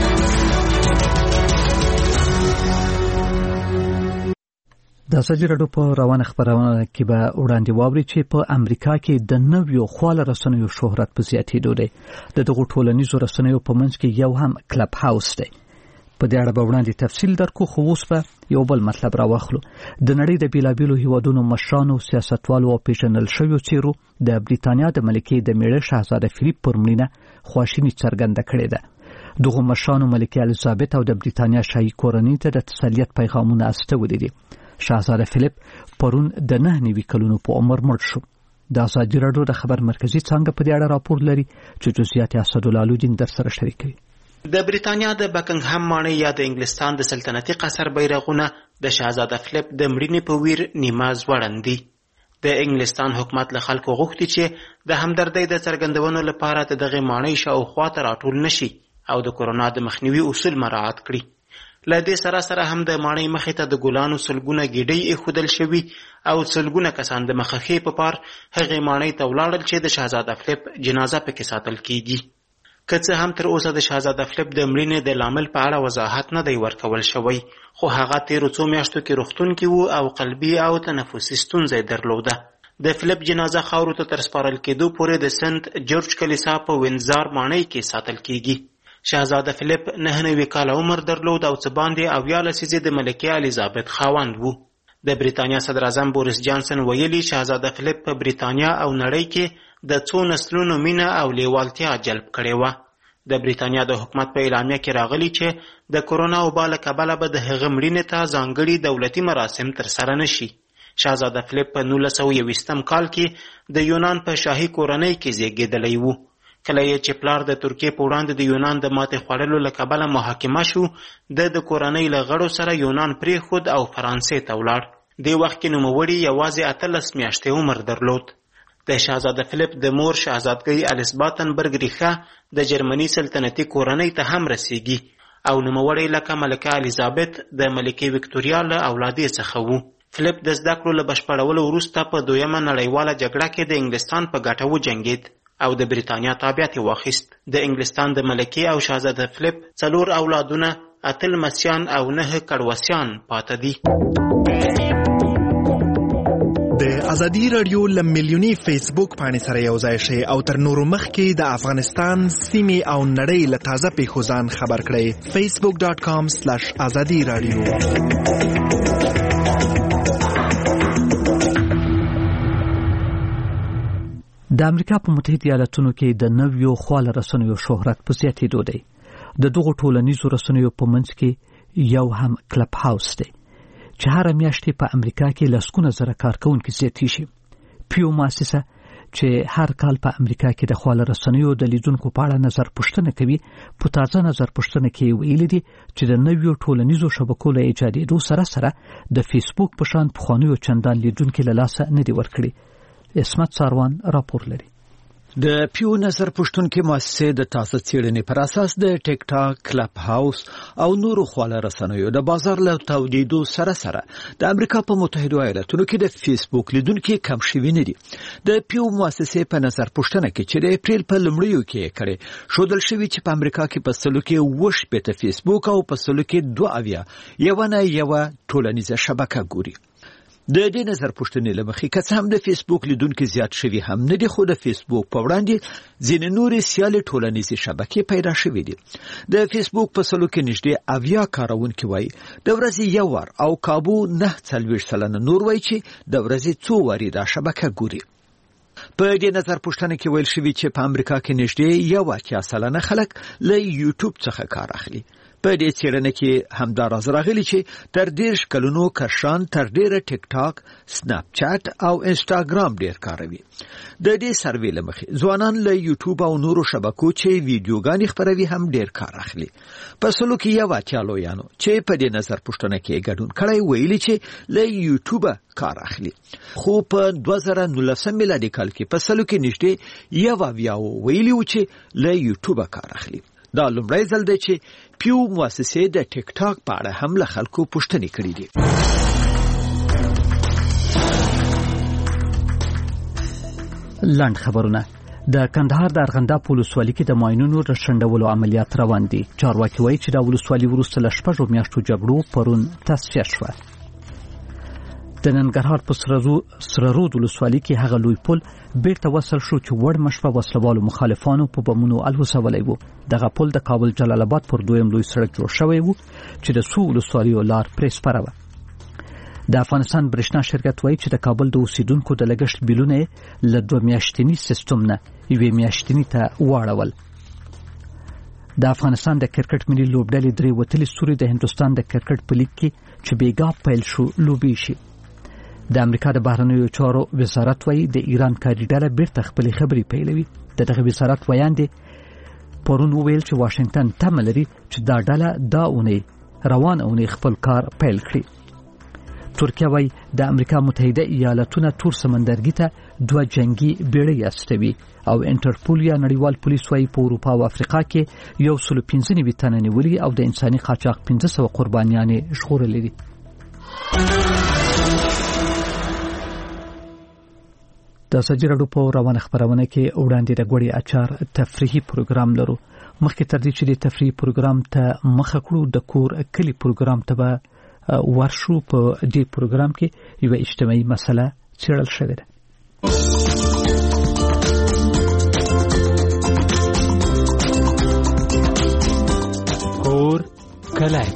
د ازادي رادیو په روانه خبرونه کې به وړاندې واوري چې په امریکا کې د نویو خواله رسنیو شهرت په زیاتېدو دی. د دغو ټولنیزو رسنیو په منځ کې یو هم کلب هاوس دی. په دې اړه به وړاندې تفصیل درکو، خو اوس به یو بل مطلب راواخلو. د نړۍ د بیلابیلو هیوادونو مشرانو، سیاستوالو او پیژندل شویو څیرو د بریتانیا د ملکې د میړه شاهزاده فلیپ پر مړینه خواشیني څرګنده کړې ده. دغو مشرانو ملکې الیزابت او د بریتانیا شاهي کورنۍ ته د تسلیت پیغامونه استولي دي. شاهزاده فلیپ پرون د نه نوي کلونو په عمر مړ شو. د ازادي رادیو د خبر مرکزی څنګه په دې اړه راپور لري چې جزئیات اسدالله الدین در سره شریکوي. د بریتانیا د بکنګهم ماڼۍ یا د انګلستان د سلطنتي قصر بیرغونه د شاهزاده فلیپ د مړینې په ویر نیمه ځوړند دي. د انګلستان حکومت له خلکو غوښتي چې د همدردۍ د څرګندونو لپاره د دغه ماڼۍ شاوخوا ته راټول نشي او د کورونا د مخنیوي اصول مراعات کړي. له دې سره سره هم د ماڼۍ مخې ته د ګلانو سلګونه ګیډۍ ایښودل شوي او سلګونه کسان د مخخې په پار هغې ماڼۍ ته ولاړل چې د شاهزاده فلیپ جنازه پکې ساتل کیږي. که څه هم تر اوسه د شاهزاده فلیپ د مړینې د لامل په اړه وضاحت نه دی ورکول شوی، خو هغه تیرو څو میاشتو کې روغتون کې و او قلبي او تنفسي ستونزه درلوده. د فلیپ جنازه خاورو ته تر سپارل کېدو پورې د سنت جورج کلیسا په وینزار ماڼۍ کې ساتل کیږي. شاهزاده فلیپ نه نوي کاله عمر درلود او څه باندې اویا لسیزې د ملکې الیزابت خاوند و. د بریتانیا صدر اعظم بوریس جانسن ویلي شاهزاده فلیپ په بریتانیا او نړۍ کې د څو نسلونو مینه او لیوالتیا جلب کړې وه. د بریتانیا د حکومت په اعلامیه کې راغلي چې د کورونا وبا له کبله به د هغه مړینې ته ځانګړي دولتي مراسم ترسره نشي. شاهزاده فلیپ په نولس سوه یوویشتم کال کې د یونان په شاهي کورنۍ کې زیږېدلی و. کله یې چې پلار د ترکیې په وړاندې د یونان د ماتې خوړلو له کبله محاکمه شو، د د کورنۍ له غړو سره یونان پرېښود او فرانسې ته ولاړ. دې وخت کې نوموړي یوازې اتلس میاشتې عمر درلود. د شاهزاده فلیپ د مور شاهزادګۍ الیس باتنبرګ ریښه د جرمني سلطنتي کورنۍ ته هم رسیږي او نوموړی لکه ملکه الیزابت د ملکې وکتوریا له اولادې څخه و. فلیپ د زده کړو له بشپړولو وروسته په دویمه نړیواله جګړه کې د انګلستان په ګټه وجنګېد او د بریتانیا تابعیت یې واخیست. د انګلستان د ملکې او شاهزاده فلیپ څلور اولادونه، اته لمسیان او نه کډوسیان پاته دي. د ازادي رادیو له میلیوني فیسبوک پاڼې سره یو ځای شئ او تر نورو مخکې د افغانستان سیمې او نړۍ له تازه پیښو ځان خبر کړئ. فیسبوک ډاټ کام سلیش ازادي رادیو. د امریکا په متحده ایالاتونو کې د نویو خواله رسنیو شهرت په زیاتېدو دی. د دغو ټولنیزو رسنیو په منځ کې یو هم کلب هاوس دی چې هر میاشت په امریکا کې لسګونه زره کارکونکي زیاتېږي. پیو مؤسسه چې هر کال په امریکا کې د خواله رسنیو د لیدونکو په اړه نظر پوښتنه کوي، په تازه نظر پوښتنه کې ویلي دي چې د نویو ټولنیزو شبکو له ایجادېدو سره سره د فیسبوک په شان پخوانیو چندان لیدونکي له لاسه نه دي ورکړي. اسمت ساروان راپور لري. د پیو نظر پوښتونکي مؤسسې د تازه څېړنې پر اساس د ټیک ټاک، کلب هاوس او نورو خواله رسنیو د بازار له تودېدو سره سره د امریکا په متحده ایالاتونو کې د فیسبوک لیدونکي کم شوي نه دي. د پیو مؤسسې په نظر پوښتنه کې چې د اپریل په لومړیو کې یې کړې ښودل شوي چې په امریکا کې په سلو کې اووه شپېته فیسبوک او په سلو کې دوه اویا یوه نه یوه ټولنیزه شبکه ګوري. د دې نظر پوښتنې له مخې که څه هم د فیسبوک لیدونکي زیات شوي هم نه دي، خو د فیسبوک په وړاندې ځینې نورې سیالې ټولنیزې شبکې پیدا شوي دي. د فیسبوک په سلو کې نږدې اویا کاروونکي وایي د ورځې یو وار او کابو نه څلوېښت سلنه نور وایي چې د ورځې څو وارې دا شبکه ګوري. په دې نظر پوښتنه کې ویل شوي چې په امریکا کې نږدې یو اتیا سلنه خلک له یوټیوب څخه کار اخلي. په دې څېړنه کې همدا راز راغلی چې تر دېرش کلونو کشران تر ډېره ټیک ټاک، سناپ چات او انسټاګرام ډېر کاروي. د دې سروې له مخې ځوانان له یوټیوب او نورو شبکو چې ویډیوګانې خپروي هم ډېر کار اخلي. په سلو کې یو اتیا لویانو چې په دې نظر پوښتنه کې ګډون کړی ویلي چې له یوټیوبه کار اخلي، خو په دوه زره نولسم میلادي کال کې په سلو کې نږدې یو اویا ویلي و چې له یوټیوبه کار اخلي. دا لومړی ځل دی چې پیو مؤسسې د ټیک ټاک په اړه هم له خلکو پوښتنې کړې دي. لاند خبرونه. د کندهار د ارغنداب ولسوالۍ کې د ماینونو د شنډولو عملیات روان دي. چارواکي وایي چې د ولسوالۍ وروسته له شپږو میاشتو جګړو پرون تصفیه شوه. د ننګرهار په سره رود ولسوالۍ کې هغه لوی پل بیرته وصل شو چې وړ مشفه وسلوالو مخالفانو په بمونو الوسولی وو. دغه پل د کابل جلال آباد پر دویم لوی سړک جوړ شوی وو چې د څو ولسوالیو لار پرې سپاره وه. د افغانستان برېښنا شرکت وایي چې د کابل د اوسیدونکو د لګښت بیلونه له دوه میاشتني سیستم نه یوې میاشتني ته واړول. د افغانستان د کرکټ ملي لوبډلې درې وتلې ستوري د هندوستان د کرکټ په لیګ کې چې بیګا پیل شو لوبې شي. د امریکا د بهرنیو چارو وزارت وایي د ایران کاري ډله بیرته خپلې خبرې پیلوي. د دغه وزارت ویاند پرون وویل چې واشنگټن تمه لري چې دا ډله دا اونۍ روان اونۍ خپل کار پیل کړي. ترکیه وایي د امریکا متحده ایالاتونه تور سمندرګي ته دوه جنگي بیړۍ استوي او انټرپول یا نړیوال پولیس وایي په اروپا او افریقا کې یو سل پنځه نوي تنه نیولي او د انساني قاچاق پنځه سوه قربانیانې ژغورلې دي. د سجل راډیو په روانه خبرونه کې وړاندې د ګوړې اچار تفریحي پروګرام لرو. مخکې تر دې چې د تفریحي پروګرام ته مخه کړو د کور کلی پروګرام ته به ورشو. په دې پروګرام کې یو اجتماعي مسله څېړل شوې ده. کور کلی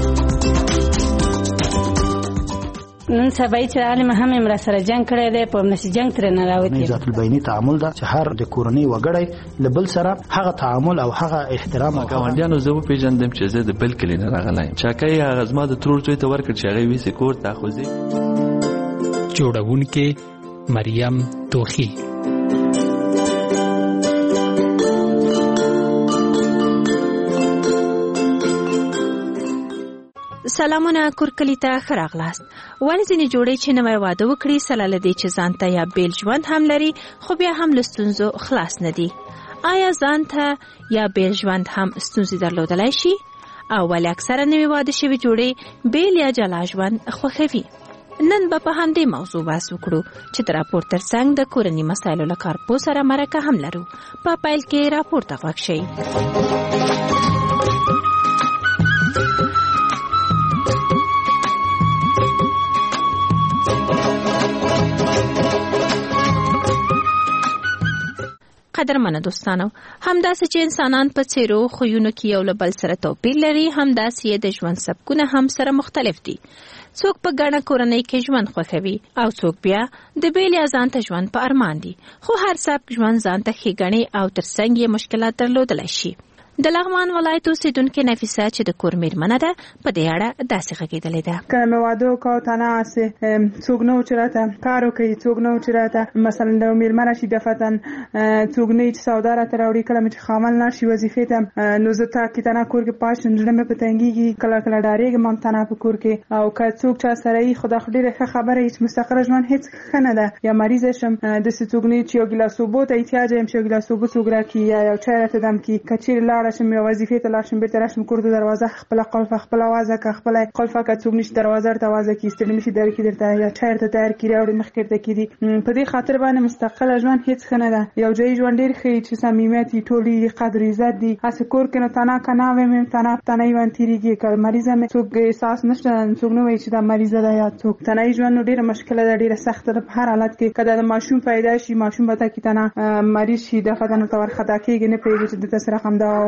نن سبا چې عالم هم امر سره جنگ کړی دی، په نشي جنگ تر نه راوتی. ذات البینی تعامل دا چې هر د کورنۍ وګړی لبل سره هغه تعامل او هغه احترام او ګاونډیانو زه په پیژندم چې زه د بل کلی نه راغلی. چاکای هغه زما د ترور څوی ته ورکړ چې هغه ویسې کور ته خوځي. جوړونکې مریم توخی. سلامونه کورکلی ته خراغلاست. ولې ځینې جوړې چې نوې واده وکړي سره لدی چې ځان ته یا بیل ژوند هم لري خو بیا هم له ستونزو خلاص نه دي. آیا ځان ته یا بیل ژوند هم ستونزې درلودلی شي؟ او ولې اکثره نوې واده شوي جوړې بیل یا جلا ژوند خوښوي؟ نن به په همدې موضوع بحث وکړو چې د راپور ترڅنګ د کورني مسایلو له کارپو سره مرکه هم لرو. په پیل کې راپور ته غوږ شئ. قدرمنه دوستانو، همداسې چې انسانان په څیرو خویونو کې یو له بل سره توپیر لري، همداسې د ژوند سبکونه هم سره مختلف دي. څوک په ګڼه کورنۍ کې ژوند خوښوي او څوک بیا د بیل یا ځان ته ژوند په ارمان دي. خو هر سبک ژوند ځان ته ښېګڼې او ترڅنګ یې مشکلات درلودلی شي. د لغمان ولایت اوسیدونکې نفیسه چې د کور میرمنه ده په دې اړه داسې غږېدلې ده. کله مې واده وکړ تناسې څوک نه و چې راته کار وکړي، څوک نه و چې راته مثلا د میرمنه شي دفتن څوک نه چې سودا راته راوړي. کله مې چې خامل نه شي وظیفې ته نو زه تاکې تنه کور کې پاش زړه مې په تنګېږي، کله کله ډارېږم هم تنه په کور کې. او که څوک چا سره یې خو دا خو ډېره ښه خبره یي چې مستقره ژوند هېڅ ښه نه ده. یا مریضه شم داسې څوک نه چې یو ګیلاس اوبو ته احتیاج یم چې یو ګیلاس اوبه څوک راکړي یا یو چای راته دم کړي. که چېرې لاړه شم یا وظیفې ته لاړ شم بېرته راشم کور ته دروازه خپله قلفه خپله وازه که خپله قلفه که څوک نشي دروازه ورته وازه کړي، ستړي نه شي درکړي درته یا چای ورته تیار کړي راوړي مخکې درته کړي. په دې خاطر باندې مستقله ژوند هېڅ ښه نه ده. یو ځایي ژوند ډېر ښه چې صمیمیت وي، ټول وي، قدر عزت دي. هسې کور کې نو تنه که نه ویم تنه تنهی ژوند تېرېږي. که مریضه مې څوک احساس نشته، څوک نه وایي چې دا مریضه ده یا څوک. تنهی ژوند نو ډېره مشکله ده، ډېره سخته ده. په هر حالت کې که د ماشوم پیدا شي، ماشوم به ته کې تنه مریض شي دفعه ته ورته وارخطا کېږي، نه پوهېږي چې دته سره همدا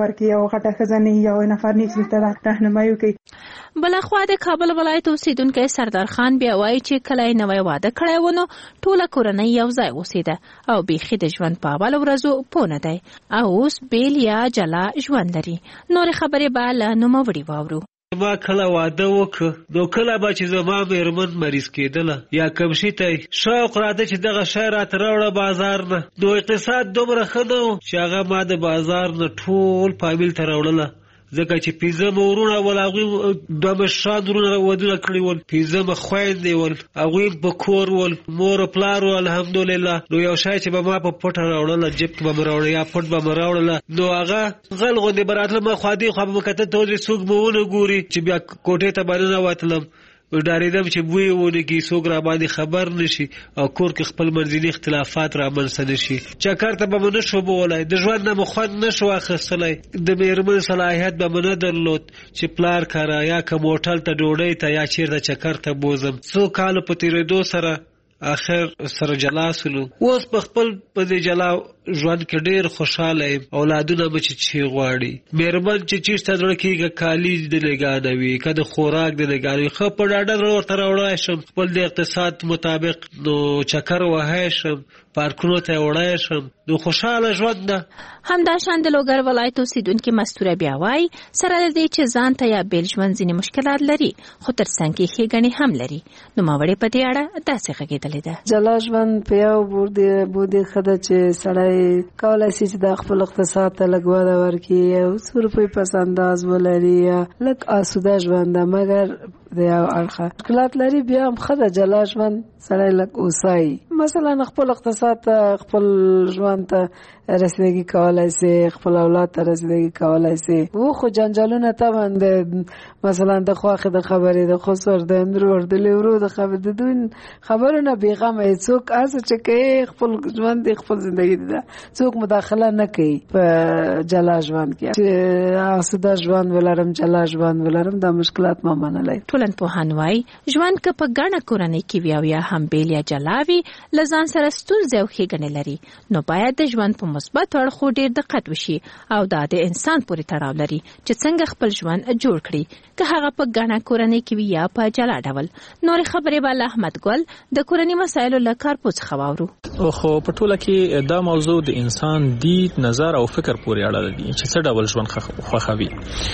ورکړي او غټه ښځه نه یو نفر نه چې ته راهنمایي وکړي. بلخوا د کابل ولایت اوسیدونکی سردار خان بیا وایي چې کله یې نوی واده کړی و نو ټوله کورنۍ یو ځای اوسېده او بیخي د ژوند په اول ورځو پوه نه دی او اوس بیل یا جلا ژوند لري. نورې خبرې به له نوموړي واورو. ما کله واده وکړ نو کله به چې زما مېرمن مریض کېدله یا کوم شي ته شوق راته چې دغه شی راته راوړه بازار نه، نو اقتصاد دومره ښه نه و چې هغه ما د بازار نه ټول فامیل ته راوړله، ځکه چې پنځه مه ورونه ول، هغوی دوه مشران ورونه ودونه کړي ول، پنځه مه خویندې ول، هغوی په کور ول، مور و پلار و الحمدلله. نو یو شی چې به ما په پټه راوړله، جیب کې به مې راوړله یا پټ به مې راوړله، نو هغه غل غوندې به راتله، ما خوا دې خوا به مې کتل ته ودرې څوک به ونه ګوري چې بیا کوټې ته به ننوتلم. ډارېدم چې بوی ونه کړي، څوک را باندې خبر نشي او کور کې خپل منځني اختلافات رامنځته نشي. چکر ته به مې نه شو بولی، د ژوند نه مې خوند نه شو اخیستلی، د مېرمن صلاحیت به مې نه درلود چې پلار کاره یا که موټل ته ډوډۍ ته یا چېرته چکر ته بوزم. څو کالو په تېرېدو سره آخر سره جلا سلو. اوس په خپل په دې جلا ژوند کې ډېر خوشحاله یم. اولادونه مې چې چی غواړي، مېرمن چې چېرته زړه کېږي کالي د نګانوي که د خوراک د نګانوي، ښه په ډاډه زړه ورته راوړی شم، خپل د اقتصاد مطابق نو چکر وهی شم، پارکونو ته وړی شم، نو خوشحاله ژوند ده. همداشان د لوګر ولایت اوسیدونکي مستوره بیا وایي سره له دې چې ځان ته یا بیل ژوند ځینې مشکلات لري خو تر څنګ کې ښېګڼې هم لري. نوموړې په دې اړه داسې غږېدلې ده. جلا ژوند په یو بودې ښه ده چې سړی کولی شي چې د خپل اقتصاد ته لږ وده ورکړي او څو روپۍ پس انداز ولري یا لږ آسوده ژوند ده، مګر د یو اړخه مشکلات لري. بیا هم ښه ده جلا ژوند سړی لږ اوسایي، مثلا خپل اقتصاد ته خپل ژوند ته رسیدګي کولی شي، خپل اولاد ته رسیدګي کولی شي. و خو جنجالونه طبعا د مثلا د خواښې د خبرې د خسر د اندرور د لیورو د خبر د دوی خبرونه بېغمه هېڅوک هڅه چې کوي خپل ژوند دی خپل زندګي ده، څوک مداخله نه کوي په جلا ژوند کې چې آسوده ژوند ولرم جلا ژوند ولرم. دا مشکلات ما منلی. ټولنپوهان وایي ژوند که په ګڼه کورنۍ کې وي او یا هم بیل یا جلا وي له ځان سره ستونزې او ښېګڼې لري، نو باید د ژوند په مثبت اړخو ډېر دقت وشي او دا د انسان پورې تړاو لري چې څنګه خپل ژوند جوړ کړي، که هغه په ګڼه کورنۍ کې وي یا په جلا ډول. نورې خبرې به له احمد ګل د کورني مسایلو له کارپو څخه واورو. خو په ټوله کې دا موضوع د انسان دید، نظر او فکر پورې اړه لري چې څه ډول ژوند خوښوي.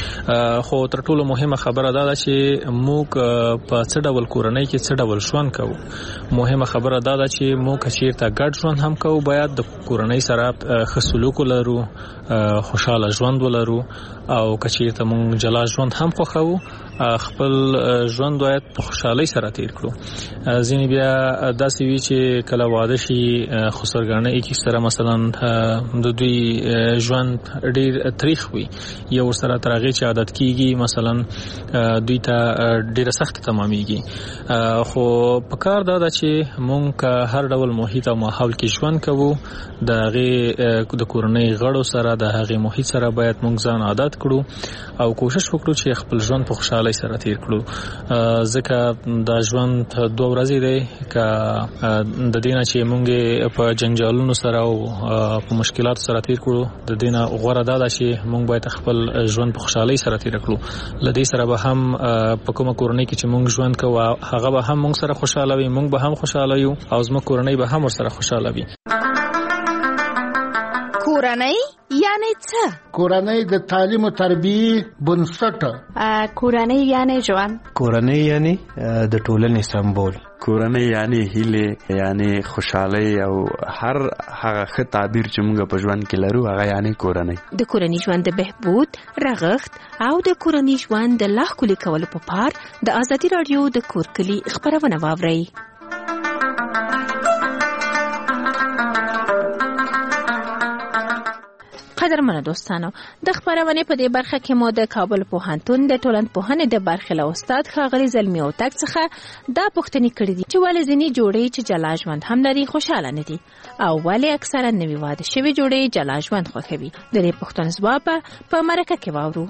خو تر ټولو مهمه خبره دا ده چې موږ په څه ډول کورنۍ کې څه ډول ژوند کوو. مهمه خبره دا ده چې موږ چېرته ګډ ژوند هم کوو، باید د کورنۍ سره ښه سلوک ولرو، خوشحاله ژوند ولرو، او که چېرته موږ جلا ژوند هم خوښوو خپل ژوند باید په خوشحالۍ سره تیر کړو. ځینې بیا داسې وي چې کله واده شي خو سرګرانۍ کې سره مثلا د دوی ژوند ډېر تریخ وي، یا ورسره تر هغې چې عادت کېږي مثلا دوی ته ډېره سخته تمامیږي. خو په کار دا ده چې موږ که هر ډول محیط او ماحول کې ژوند کوو د هغې د کورنۍ غړو سره د هغې محیط سره باید موږ ځان عادت کړو او کوشش وکړو چې خپل ژوند په خوشحالۍ سره تیر کړو. ځکه دا ژوند دوه ورځې دی، که د دې نه چې موږ په جنجالونو سره او په مشکلاتو سره تیر کړو، د دې نه غوره دا ده چې موږ باید خپل ژوند په خوشحالۍ سره تیر کړو. له دې سره به هم په کومه کورنۍ کې چې موږ ژوند کوو هغه به هم موږ سره خوشحاله وي، موږ به هم خوشحاله یو او زموږ کورنۍ به هم ورسره خوشحاله وي. کورنۍ یعنی څه؟ کورنۍ د تعلیم او تربیه بنسټ. کورنۍ یعنی ژوند. کورنۍ یعنی د ټولنې سمبول. کورنۍ یعنی هیله، یعنی خوشحالي او هر هغه ښه تعبیر چې موږ په ژوند کې لرو هغه یعنی کورنۍ. د کورنۍ ژوند د بهبود، رغښت او د کورنۍ ژوند د لا ښکلي کولو په پار د ازادي راډیو د کور کلي خبرونه واورئ. قدرمنو دوستانو، د خبرونه په دې برخه کې مو د کابل پوهنتون د ټولنپوهنې د برخې له استاد ښاغلي زلمي اوتک څخه دا پوښتنې کړې دي چې ولې ځینې جوړې چې جلا ژوند هم لري خوشحاله نه دي او ولې اکثرا نوي واده شوي جوړې جلا ژوند خوښوي. د دې پوښتنې ځواب په مرکه کې واورو.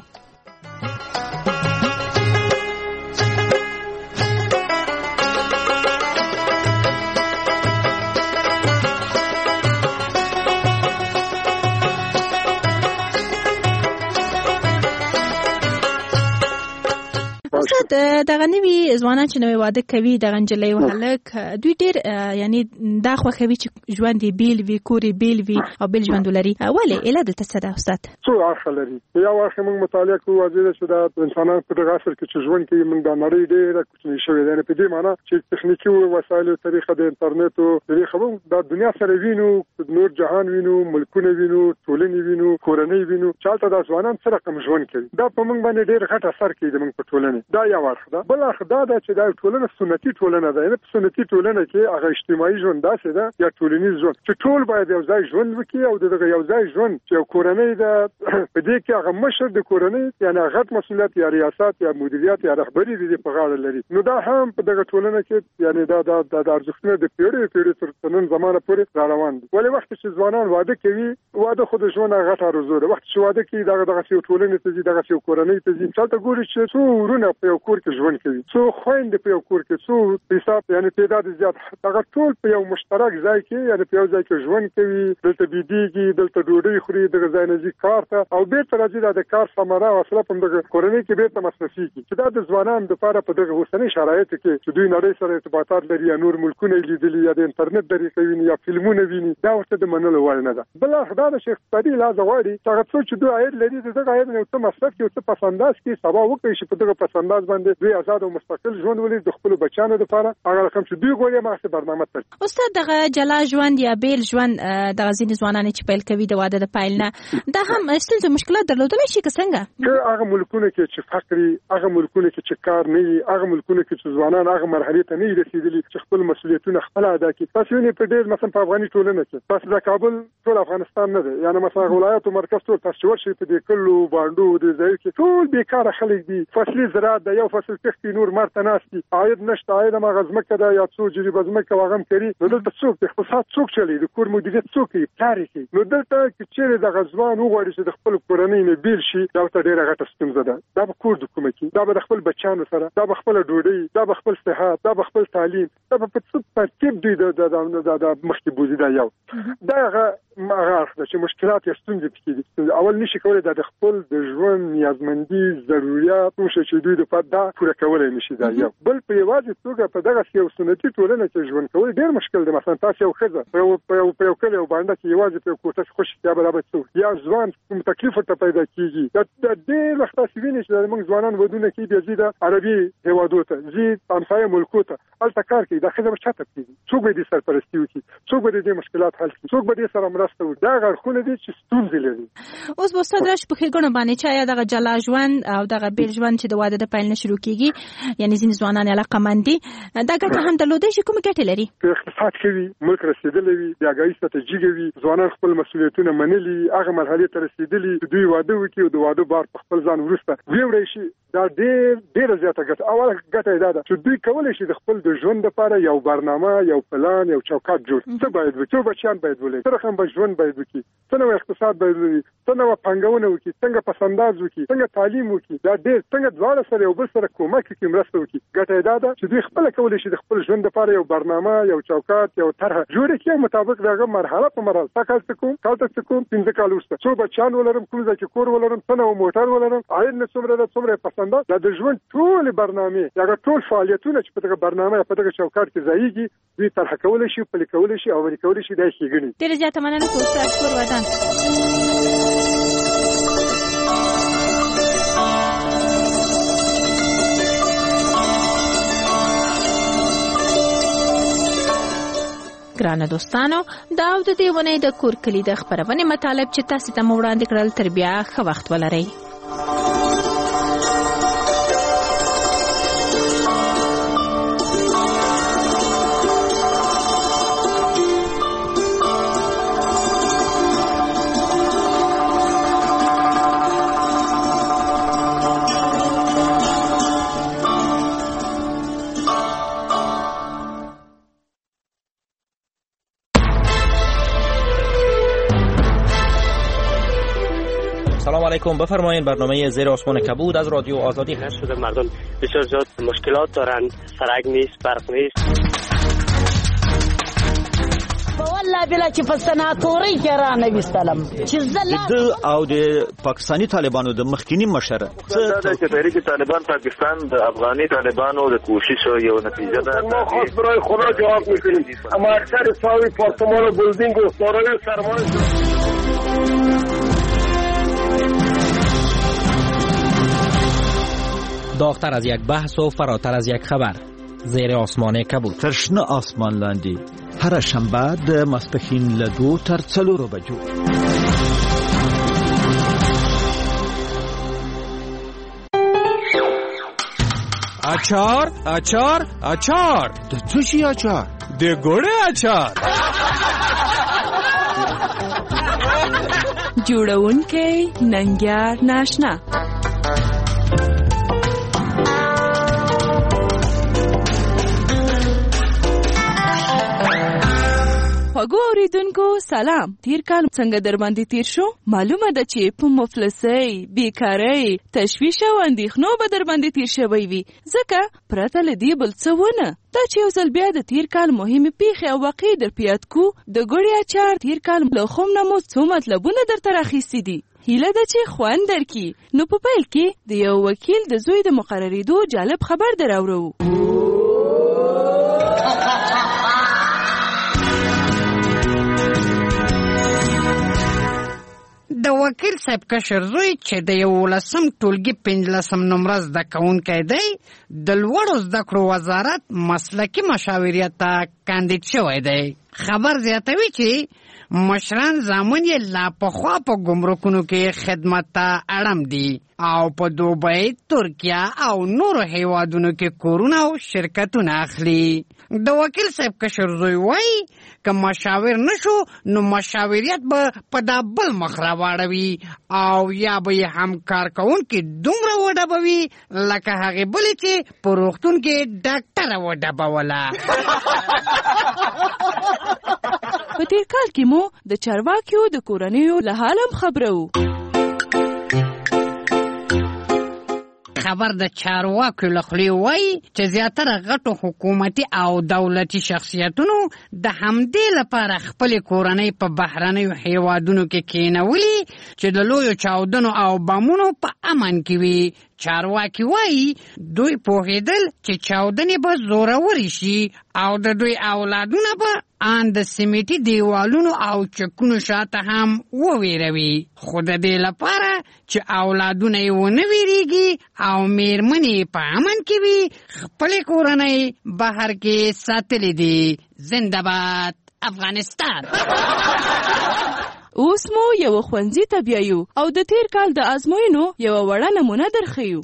دغه نوی ځوانان چې نوې واده کوي دغه نجلۍ او هلک دوی ډېر یعنی دا خوښوي چې ژوند یې بیل وي، کور یې بیل وي او بیل ژوند ولري. ولې علت دلته څه ده استاد؟ څو اړخه لري. یو اړخ موږ مطالعه کوو واضح ده چې دا انسانان په دغه عصر کې چې ژوند کوي موږ د نړۍ ډېره کوچنۍ شوې ده. په دې معنی چې تخنیکي وسایلو طریقه د انټرنیټ او طریقه موږ د دنیا سره وینو، نور جهان وینو، ملکونه وینو، ټولنې وینو، کورنۍ وینو، چالتہ د ځوانان سره کوم ژوند کوي. دا په موږ باندې ډېر غټ اثر کوي د موږ په ټولنه. دا یو اړخ ده. بل اړخ دا ده چې دا ټولنه سنتي ټولنه ده. نه په سنتي ټولنه کې هغه اجتماعي ژوند داسې ده یا ټولنیز ژوند چې ټول باید یو ځای ژوند وکړي او دغه یو ځای ژوند چې یو کورنۍ ده په دې کې هغه مشر د کورنۍ یعنی غټ مسؤلیت یا ریاست یا مدیریت یا رهبری دې په غاړه لري. نو دا هم په دغه ټولنه کې یعنی دا د د ارزښتونو د پیړۍ پیړۍ تر نن زمانه پورې را روان دي. ولې وخت چې ځوانان واده کوي، واده خود ژوند غټ ارزو ده. وخت چې واده کوي دغه دغه یو ټولنه ته ځي، دغه یو کورنۍ ته ځي. څلته ګوري چې څو ورونه په یو کور کې ژوند کوي، څو خويندې په یو کور کې، څو حساب یعنی تعداد زیات، دغه ټول په یو مشترک ځای کې یعنی په یو ځای کې ژوند کوي. دلته بيدیږي، دلته ډوډۍ خوري، دغه ځای نه ځي کار ته او بیرته راځي د کار ثمره واصله په دغه کورنۍ کې بیرته مصرفيږي. چې دا د ځوانانو لپاره په دغه اوسنۍ شرایطو کې چې دوی نړۍ سره ارتباطات لري یا نور ملکونه لیدلي یا د انټرنیټ طریقې ویني یا فلمونه ویني، دا ورته د منلو وړ نه ده. بل خدای د شیخ اقتصادي لاز غواړي چې هغه څو چې دوی عاید لري دغه عاید نه څه مصرف کوي، څه پسنداز کوي، سبا وکړي چې په دغه پسنداز باندې دوی آزاد او مستقل ژوند ولري د خپل بچانو لپاره. هغه رقم چې دوی غواړي ماخه برنامه تر استاد دغه جلا ژوند یا بیل ژوند دغه ځینې ځوانان چې پیل کوي د واده د پیل نه دا هم ستونزې مشکلات درلودلی شي که څنګه؟ هغه ملکونه کې چې فقري، هغه ملکونه کې چې کار نه وي، هغه ملکونه کې چې ځوانان هغه مرحله ته نه رسیدلي چې خپل مسؤلیتونه خپل ادا کړي. تاسو یې په ډېر مثلا په افغاني ټولنه کې تاسو د کابل ټول افغانستان نه دی، یعنی مثلا ولایت او مرکز ټول تاسو ورشي په دې کلو باندې د ځای کې ټول بیکاره خلک دي. فصلي زراعت د یو فصل کښتې نور مرته ناشتي، عاید نشته، عاید ما غزمکه دا یا څو جری بزمکه واغم کوي. نو دلته څوک د اقتصاد څوک چلی، د کور مدیریت څوک کوي، کاری کوي. نو دلته چې د غزوان وګوري چې د خپل کورنۍ نه بیل شي دا ته ډیره غټه ستونزه ده. دا به کور د کومه کې، دا به د خپل بچانو سره، دا به خپل ډوډۍ، دا به خپل صحت، دا به خپل تعلیم، دا به په څه ترتیب دوی د د د مخکې بوزي. دا یو دا هغه مغارخ چې مشکلات یا ستونزې پکې دي. اول نشي کولای د خپل د ژوند نیازمندي ضرورت نشي چې دوی د پدا پوره کولای نشي. دا یو بل په یوازې توګه په دغه یو سنتي ټولنه کې ژوند کول ډیر مشکل دی. مثلا تاسو یو خزه په یو په یو کلی باندې کې یوازې په کوټه خوش یا برابر څو یا ځوان کوم تکلیف ته پیدا کیږي. دا ډیر وخت تاسو وینئ چې موږ ځوانان ودونه کې د زیاده عربي هوادو ته زید امثال ملکو ته الته کار کوي. دا خزه چاته کوي، څوک به دې سرپرستی وکړي، څوک به دې مشکلات حل کړي، څوک به دې سره مرسته وکړي. دا غرخونه دي چې ستونزې لري. اوس به ستاسو راش په خېګونو باندې چې یا دغه جلا ژوند او دغه بیل ژوند چې د واده د پیل نه شروع کیږي، یعنی ځینې ځوانان علاقه مندي دا ګټه هم درلودای شي. کومه ګټه لري؟ اقتصاد کوي، ملک رسیدلی وي، د اګایي ستراتیژي وي، ځوانان خپل مسؤلیتونه منلي، هغه مرحله ته رسیدلي، دوی واده وکړي او د واده بار په خپل ځان ورسته ویوړي شي. دا ډېر ډېر زیاته ګټه اوله ګټه دا ده چې دوی کولای شي د خپل د ژوند لپاره یو برنامه، یو پلان، یو چوکاټ جوړ. څه باید وکړي، څو بچیان باید ولري، څه رقم به ژوند باید وکړي، څه نوع اقتصاد باید ولري، څه نوع پانګونه وکړي، څنګه پسنداز وکړي، څنګه تعلیم وکړي. دا ډېر څنګه دواړه سره یو بل سره کومک کوي، مرسته وکړي. ګټه دا ده چې دوی خپل کولای شي د خپل ژوند لپاره یو برنامه، یو چوکاټ، یو طرح جوړ کړي مطابق دغه مرحله په مرحله. تاسو څه کوم کال څه کوم پنځه کال وروسته څو بچیان ولرم، کوم ځای کې کور ولرم، څه نوع موټر ولرم، عاید نه څومره ده، څومره پسنداز. دا د ژوند ټول برنامه یا ټول فعالیتونه چې په دغه برنامه په دغه چوکاټ کې ځایږي دوی طرح کولای شي، پلي کولای شي او ورې کولای شي. دا ښېګڼې ډېره زیاته مننه کوم استاد کور ودان. ګرانه دوستانو دا د دې ونې د کور کلی د خبرونه مطالب چې تاسو ته وړاندې کړل تر بیا ښه وخت ولرئ. سلام علیکم، بفرمایید. برنامه زیر آسمان کبود از رادیو آزادی هست. شده مردم بسیار زیاد مشکلات دارند، سرک نیست، برق نیست. والله قابله چې په سناتورۍ کې رانه وستلم چې زله او د پاکستاني طالبانو د مخکینی مشر څه چې تحریک طالبان پاکستان د افغاني طالبانو د کوشش یو نتیجه ده. ما خاص برای خدا جواب میکنیم اما اکثر ساوی پارتمان بلدینگ و سارای سرمایه داغتر از یک بحث و فراتر از یک خبر. زیر آسمان کبود. ترشنه آسمان لاندی. هر شنبه د ماسپښین له دوو تر څلورو بجو. اچار اچار اچار د څه شي اچار؟ د ګوړې اچار. جوړونکی ننګیار ناشنا. خوږو اوریدونکو سلام. تیر کال څنګه در باندې تیر شو؟ معلومه ده چې په مفلسۍ، بیکارۍ، تشویش او اندېښنو به در باندې تیر شوی وي، ځکه پرته له دې بل څه ونه. دا چې یو ځل بیا د تیر کال مهمې پیښې او واقعې در په یاد کو. د ګوړې اچار تیر کال له خوم نه مو څو مطلبونه درته راخیستي دي. هیله ده چې خوند درکړي. نو په پیل کې د یو وکیل د زوی د مقرریدو جالب خبر در اورو. د وکیل صاحب کشر زوی چې د یولسم ټولګي پنځلسم نمره زده کوونکی دی، د لوړو زده کړو وزارت مسلکي مشاوریت ته کاندید شوی دی. خبر زیاتوي چې مشران زامن یې لا پخوا په ګمرکونو کې خدمت ته اړم دي او په دوبۍ، ترکیه او نورو هیوادونو کې کورونه او شرکتونه اخلي. د وکیل صاحب کشر زوی وایي که مشاور نشو نو مشاوریت به په دا بل مخ راواړوي او یا به یې همکار کوونکي دومره وډبوي لکه هغې بلې چې په روغتون کې ډاکټره وډبوله. په تیر کال کې مو د چارواکیو د کورنیو له حالم خبرو. خبر د چارواکو له خولې وایي چې زیاتره غټو حکومتي او دولتي شخصیتونو د همدې لپاره خپلې کورنۍ په بهرنیو هیوادونو کې کېنولي چې د لویو چاودنو او بمونو په امن کې وي. چارواکي وایي دوی پوهېدل چې چاودنې به زورورې شي او د دوی اولادونه به ان د سیمټي دیوالونو او چکونو شاته هم وویروي، خو د دې لپاره چې اولادونه یې ونه ویریږي او میرمنې په امن کې وي خپلې کورنۍ بهر کې ساتلې دي. زنده باد افغانستان. اوس مو یو ښوونځي ته بیایو او د تیر کال د ازموینو یو وړه نمونه درښیو.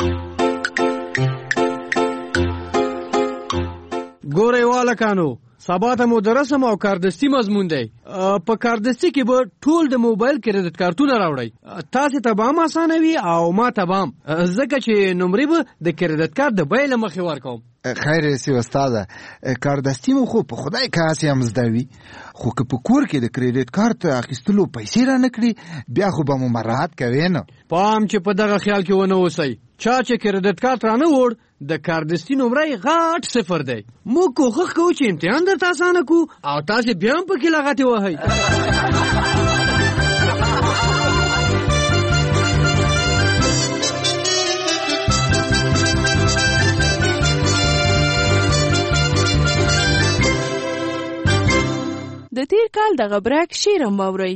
ګورئ والکانو، سبا ته مو د رسم او کاردستي مضمون دی. په کاردستي کې به ټول د موبایل کریډټ کارتونه راوړئ. تاسې ته به هم اسانه وي او ما ته به هم، ځکه چې نمرې به د کریډټ کارت د بیې له مخې ورکوم. خیر سی استاده، کاردستي مو خو په خدای کاسې هم زده وي، خو که په کور کې د کریډټ کارت اخیستلو پیسې را نه کړي بیا خو به مو مراعات کوي. نه پام چې په دغه خیال کې ونه اوسئ. چا چې کریډټ کارت را نه وړ د کاردستي نمره غټ صفر دی. موږ کوښښ کوو چې امتحان درته اسانه کو او تاسې بیا هم پکې لغتې وهئ. د تیر کال د غبرک شیرم واورئ.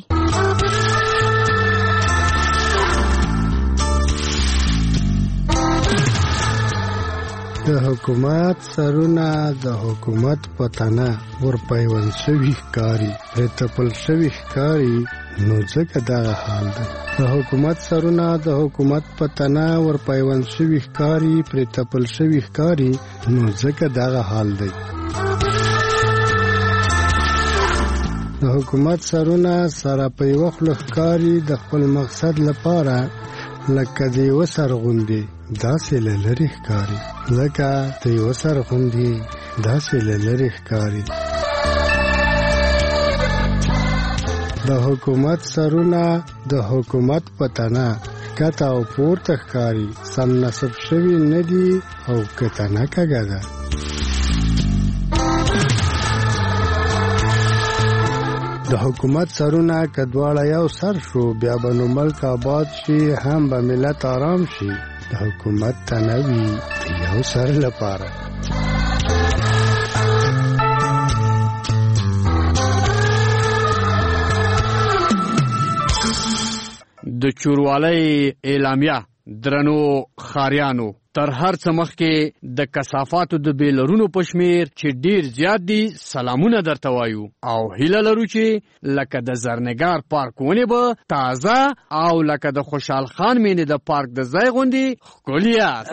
د حکومت سرونه د حکومت په تنه ورپیوند شوي ښکاري، پرې تپل شوي ښکاري، نو ځکه دغه حال دی. د حکومت سرونه د حکومت په تنه ورپیوند شوي ښکاري، پرې تپل شوي ښکاري، نو ځکه دغه حال دی. د حکومت سرونه سره په یوه خوله ښکاري، د خپل مقصد لپاره لکه د یوه سر غوندې داسې له لرې ښکاري، لکه د یوه سر غوندې داسې له لرې ښکاري. د حکومت سرونه د حکومت په تنه ښکته او پورته ښکاري، سم نصب شوي نه دي او که تنه کږه ده. د د حکومت سرونه کدواړه یو سر شو بیا به نو ملک آباد شي هم به ملت آرام شي د حکومت تنوي یو سر لپاره. د چوروالی اعلامیه درنو خاریانو تر هر څه مخکې د کثافاتو د بیلرونو په شمیر چې ډیر زیات دي سلامونه درته وایو او هیله لرو چې لکه د زرنګار پارک ونې به تازه او لکه د خوشحال خان مینې د پارک د ځای غوندې ښکلي یاست.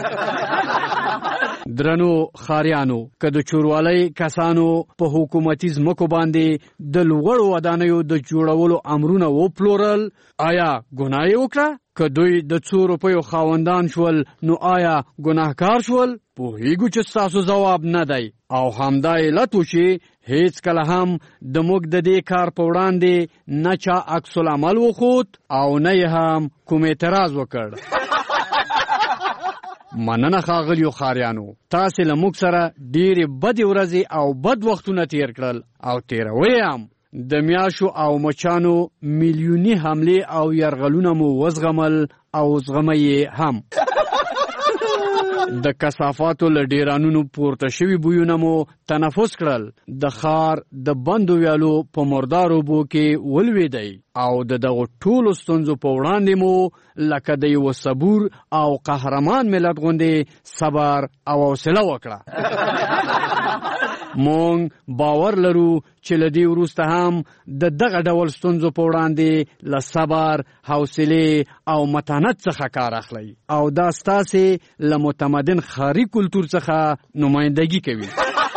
درنو خاریانو که د چوروالی کسانو په حکومتي ځمکو باندې د لوړو ودانیو د جوړولو امرونه وپلورل آیا ګناه یې وکړه؟ که دوی د څو روپیو خاوندان شول نو آیا ګناهکار شول؟ پوهیږو چې ستاسو ځواب نه دی او همدا علت و چې هیڅ کله هم د موږ د دې کار په وړاندې نه چا عکس العمل وښود او نه یې هم کوم اعتراض وکړ. مننه ښاغلیو خاریانو، تاسې له موږ سره ډېرې بدې ورځې او بد وختونه تیر کړل او تیروي هم. د میاشو او مچانو میلیونی حمله او یرغلونه مو وزغمل او زغمه هم. د کثافاتو له ډیرانونو پورته شوي بویونه مو تنفس کړل. د ښار د بندو ویالو په مردارو اوبو کې ولوېدی او د دغو ټولو ستونزو په وړاندې مو لکه د یوه صبور او قهرمان ملت غوندې صبر او حوصله وکړه. مونږ باور لرو چې له دې وروسته هم د دغه ډول ستونزو په وړاندې له صبر، حوصلې او متانت څخه کار اخلئ او دا ستاسې له متمدن ښاري کلتور څخه نمایندګي کوي.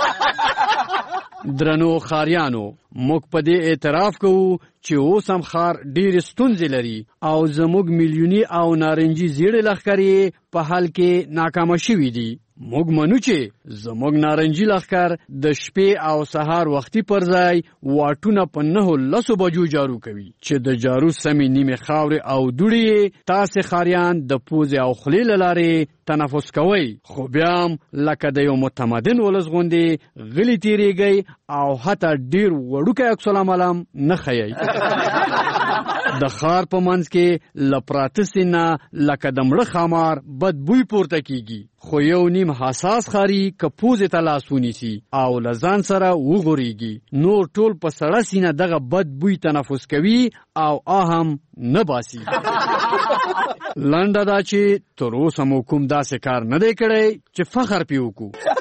درنو خاریانو، موږ په دې اعتراف کوو چې اوس هم ښار ډېرې ستونزې لري او زموږ میلیوني او نارنجي زیړې لښکرې په حل کې ناکامه شوي دي. موږ منو چې زموږ نارنجي لښکر د شپې او سهار وختي پر ځای واټونه په نهو لسو بجو جارو کوي چې د جارو سمې نیمې خاورې او دوړې یې تاسې خاریان د پوزې او خولې له لارې تنفس کوئ، خو بیا هم لکه د یو متمدن ولس غوندې غلي تېرېږئ او حتی ډېر وړوکی عکس العمل هم نه ښیئ. د ښار په منځ کې له پراته سینه لکه د مړه ښامار بد بوی پورته کیږي، خو یو نیم حساس ښاري که پوزې ته لاس ونیسي او له ځان سره وغورېږي نور ټول په سړه سینه دغه بد بوی تنفس کوي او آهم نه باسي. لنډه دا چې تر اوسه مو کوم داسې کار نه دی کړی چې فخر پې وکړو.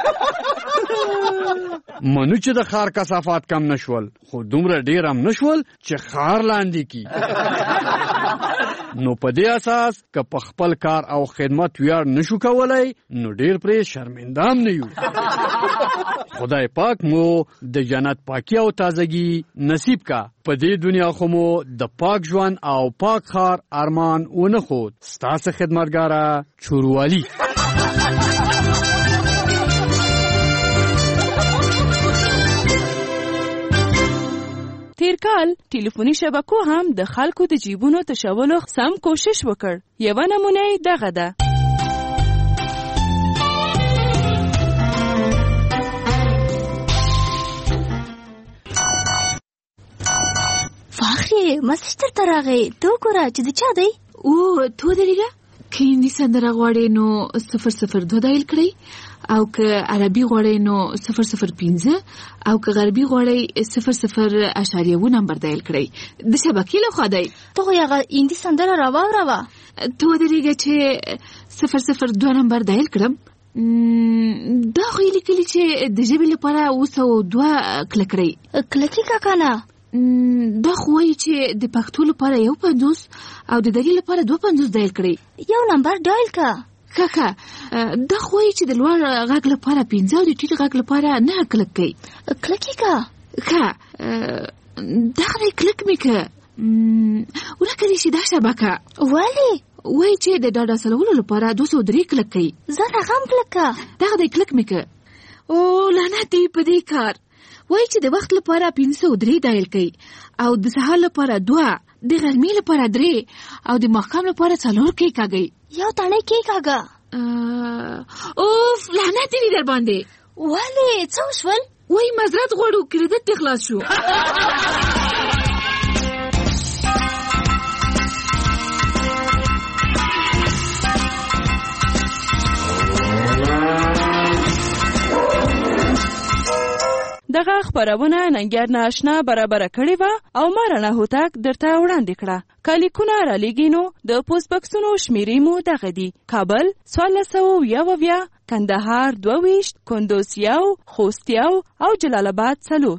منو چې د ښار کثافات کم نشول، خو دومره ډیر هم نشول چې ښار لاندې کی. نو په دې اساس که په خپل کار او خدمت ویاړ نشو کولای نو ډیر پرې شرمنده هم نه یو. خدای پاک مو د جنت پاکی او تازگی نصیب کا. په دې دنیا خو مو د پاک ژوند او پاک ښار ارمان ونه خود. ستاسو خدمتګاره چوروالی. تیر کال ټلیفوني شبکو هم د خلکو د جیبونو تشولو سم کوشش وکړ. یوه نمونه دغه ده. فخری مسج درته راغی، ته وګوره چې د چا دی. او تو درېږه که هندي سندره غواړې نو صفر صفر دوه دایل کړئ او که عربي غواړئ نو صفر صفر پنځه او که غربي غواړئ صفر صفر اشاریه اووه نمبر دایل کړئ. د شبکې له خوا دی. ته خو هغه هندي سندره راواوروه. ته ودرېږه چې صفر صفر دوه نمبر دایل کړم. دا خو یې لیکلي چې د ژبې لپاره اووه سوه دوه کلک کړئ. کلکې که نه؟ دا خو وایي چې د پښتو لپاره یو پنځوس او د دري لپاره دوه پنځوس دایل کړئ. یو نمبر دایل که. که که دا خو وایي چې د لوړ غږ لپاره پنځه او د ټیټ غږ لپاره نه کلک کوي. کلکې که؟ که دغه دی کلک مې که ورکه دې شي دا شبکه. ولې؟ وایي چې د ډاډا سلولو لپاره دوه سوه درې کلک کوي. ځان هغه هم کلک که. دغه دی کلک مې که. او لعنت دی په دې کار. وایي چې د وخت لپاره پنځه سوه درې دایل کوي او د سهار لپاره دوه، د غرمې لپاره درې او د ماښام لپاره څلور کې کاږي. یو تڼۍ کې کاږه. اوف لعنت دی در باندې. ولې څه وشول؟ وایي معذرت غواړو کریډټ دې خلاص شو. دغه خبرونه ننګر ناشنا برابر کړې و او ما رڼا هوتک درته وړاندې کړه. کالیکونه را لګینو د پوسټ بکسونو شمیرې مو دغه دي: کابل څوارلس سوه اویا اویا، کندهار دوه ویشت، کندوز یو، خوست یو او جلال آباد څلور.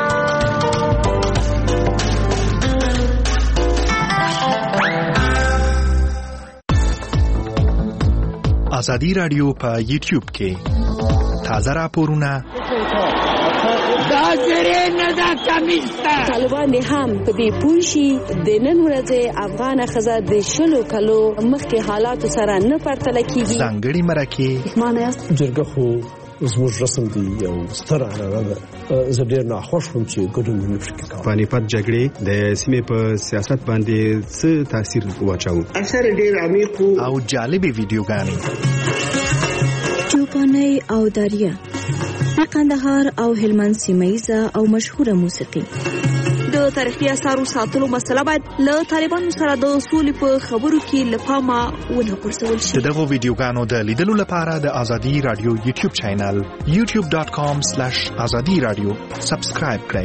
ازادي رادیو په یوټیوب کې تازه راپورونه دا زری نه دا کمیستا طالبان هم په دې پوښي د نن ورځې افغان خزه د شلو کلو مخکې حالات سره نه پرتله کیږي. ځانګړي مرکه معنی جرګه خو زموږ رسم دی یو ستر عنعنه ده. زه ډېر ناخوښ وم چې ګډون ونه شي کوم. پانیپت جګړې د سیمې په سیاست باندې څه تاثیر واچاوه؟ اثر ډېر عمیق او جالبې ویډیوګانې چوپانۍ او داریا د کندهار او هلمند سیمه‌ییزه او مشهوره موسیقي. د تاریخي اثارو ساتلو مسله باید له طالبانو سره د سولې په خبرو کې له پامه ونه غورځول شي. د دغو ویډیوګانو د لیدلو لپاره د ازادي رادیو یوټیوب چینل یوټیوب ډاټ کام سلیش ازادي رادیو سبسکرایب کړئ.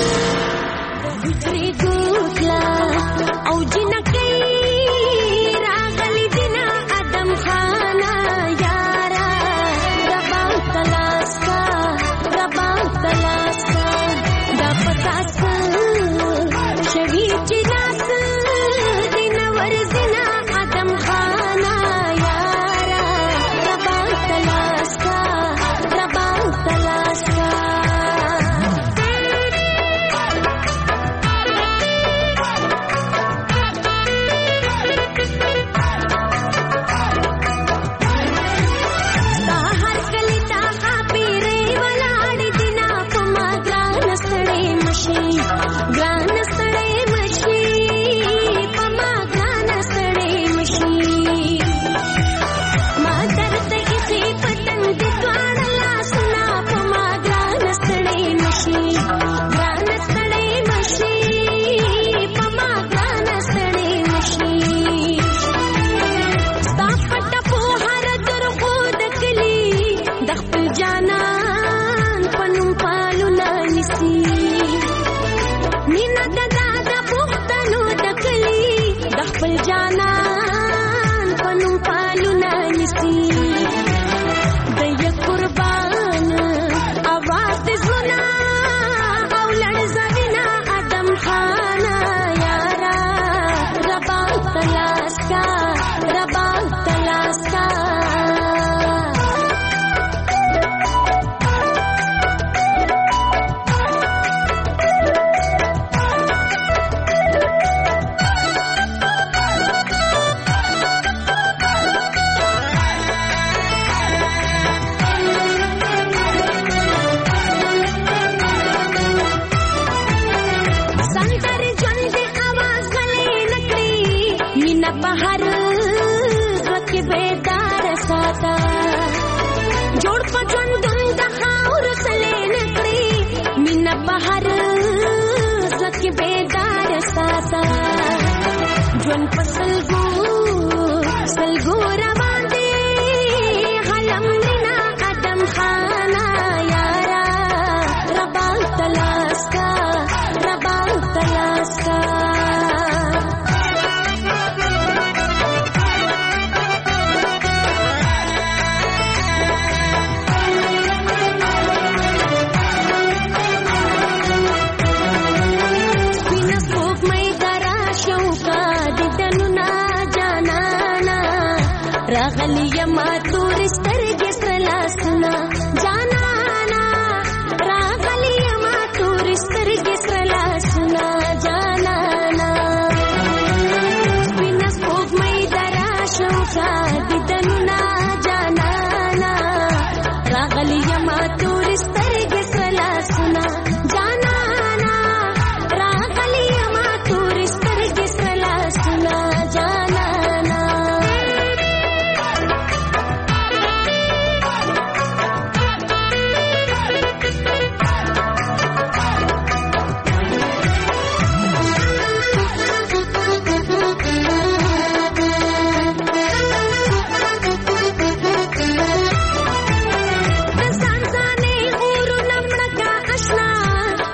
او جنکې راغلي دنا ادم خانه یارا ربا تلاسکا ربا تلاسکا دا پتاس شوی جناس دین ورزنا ادم خانه یارا ربا تلاسکا ربا تلاسکا.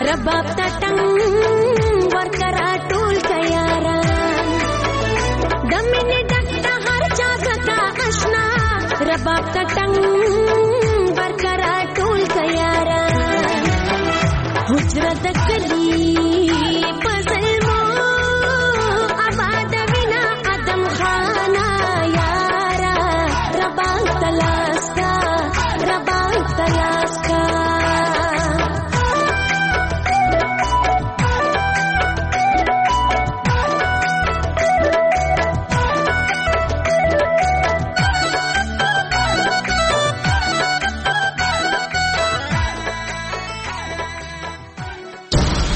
رباب تټنګ ورکرا ټول کياران د مینې ډک هر چا زکا آشنا رباب تټنګ ورکرا ټول کياران حجره د کلی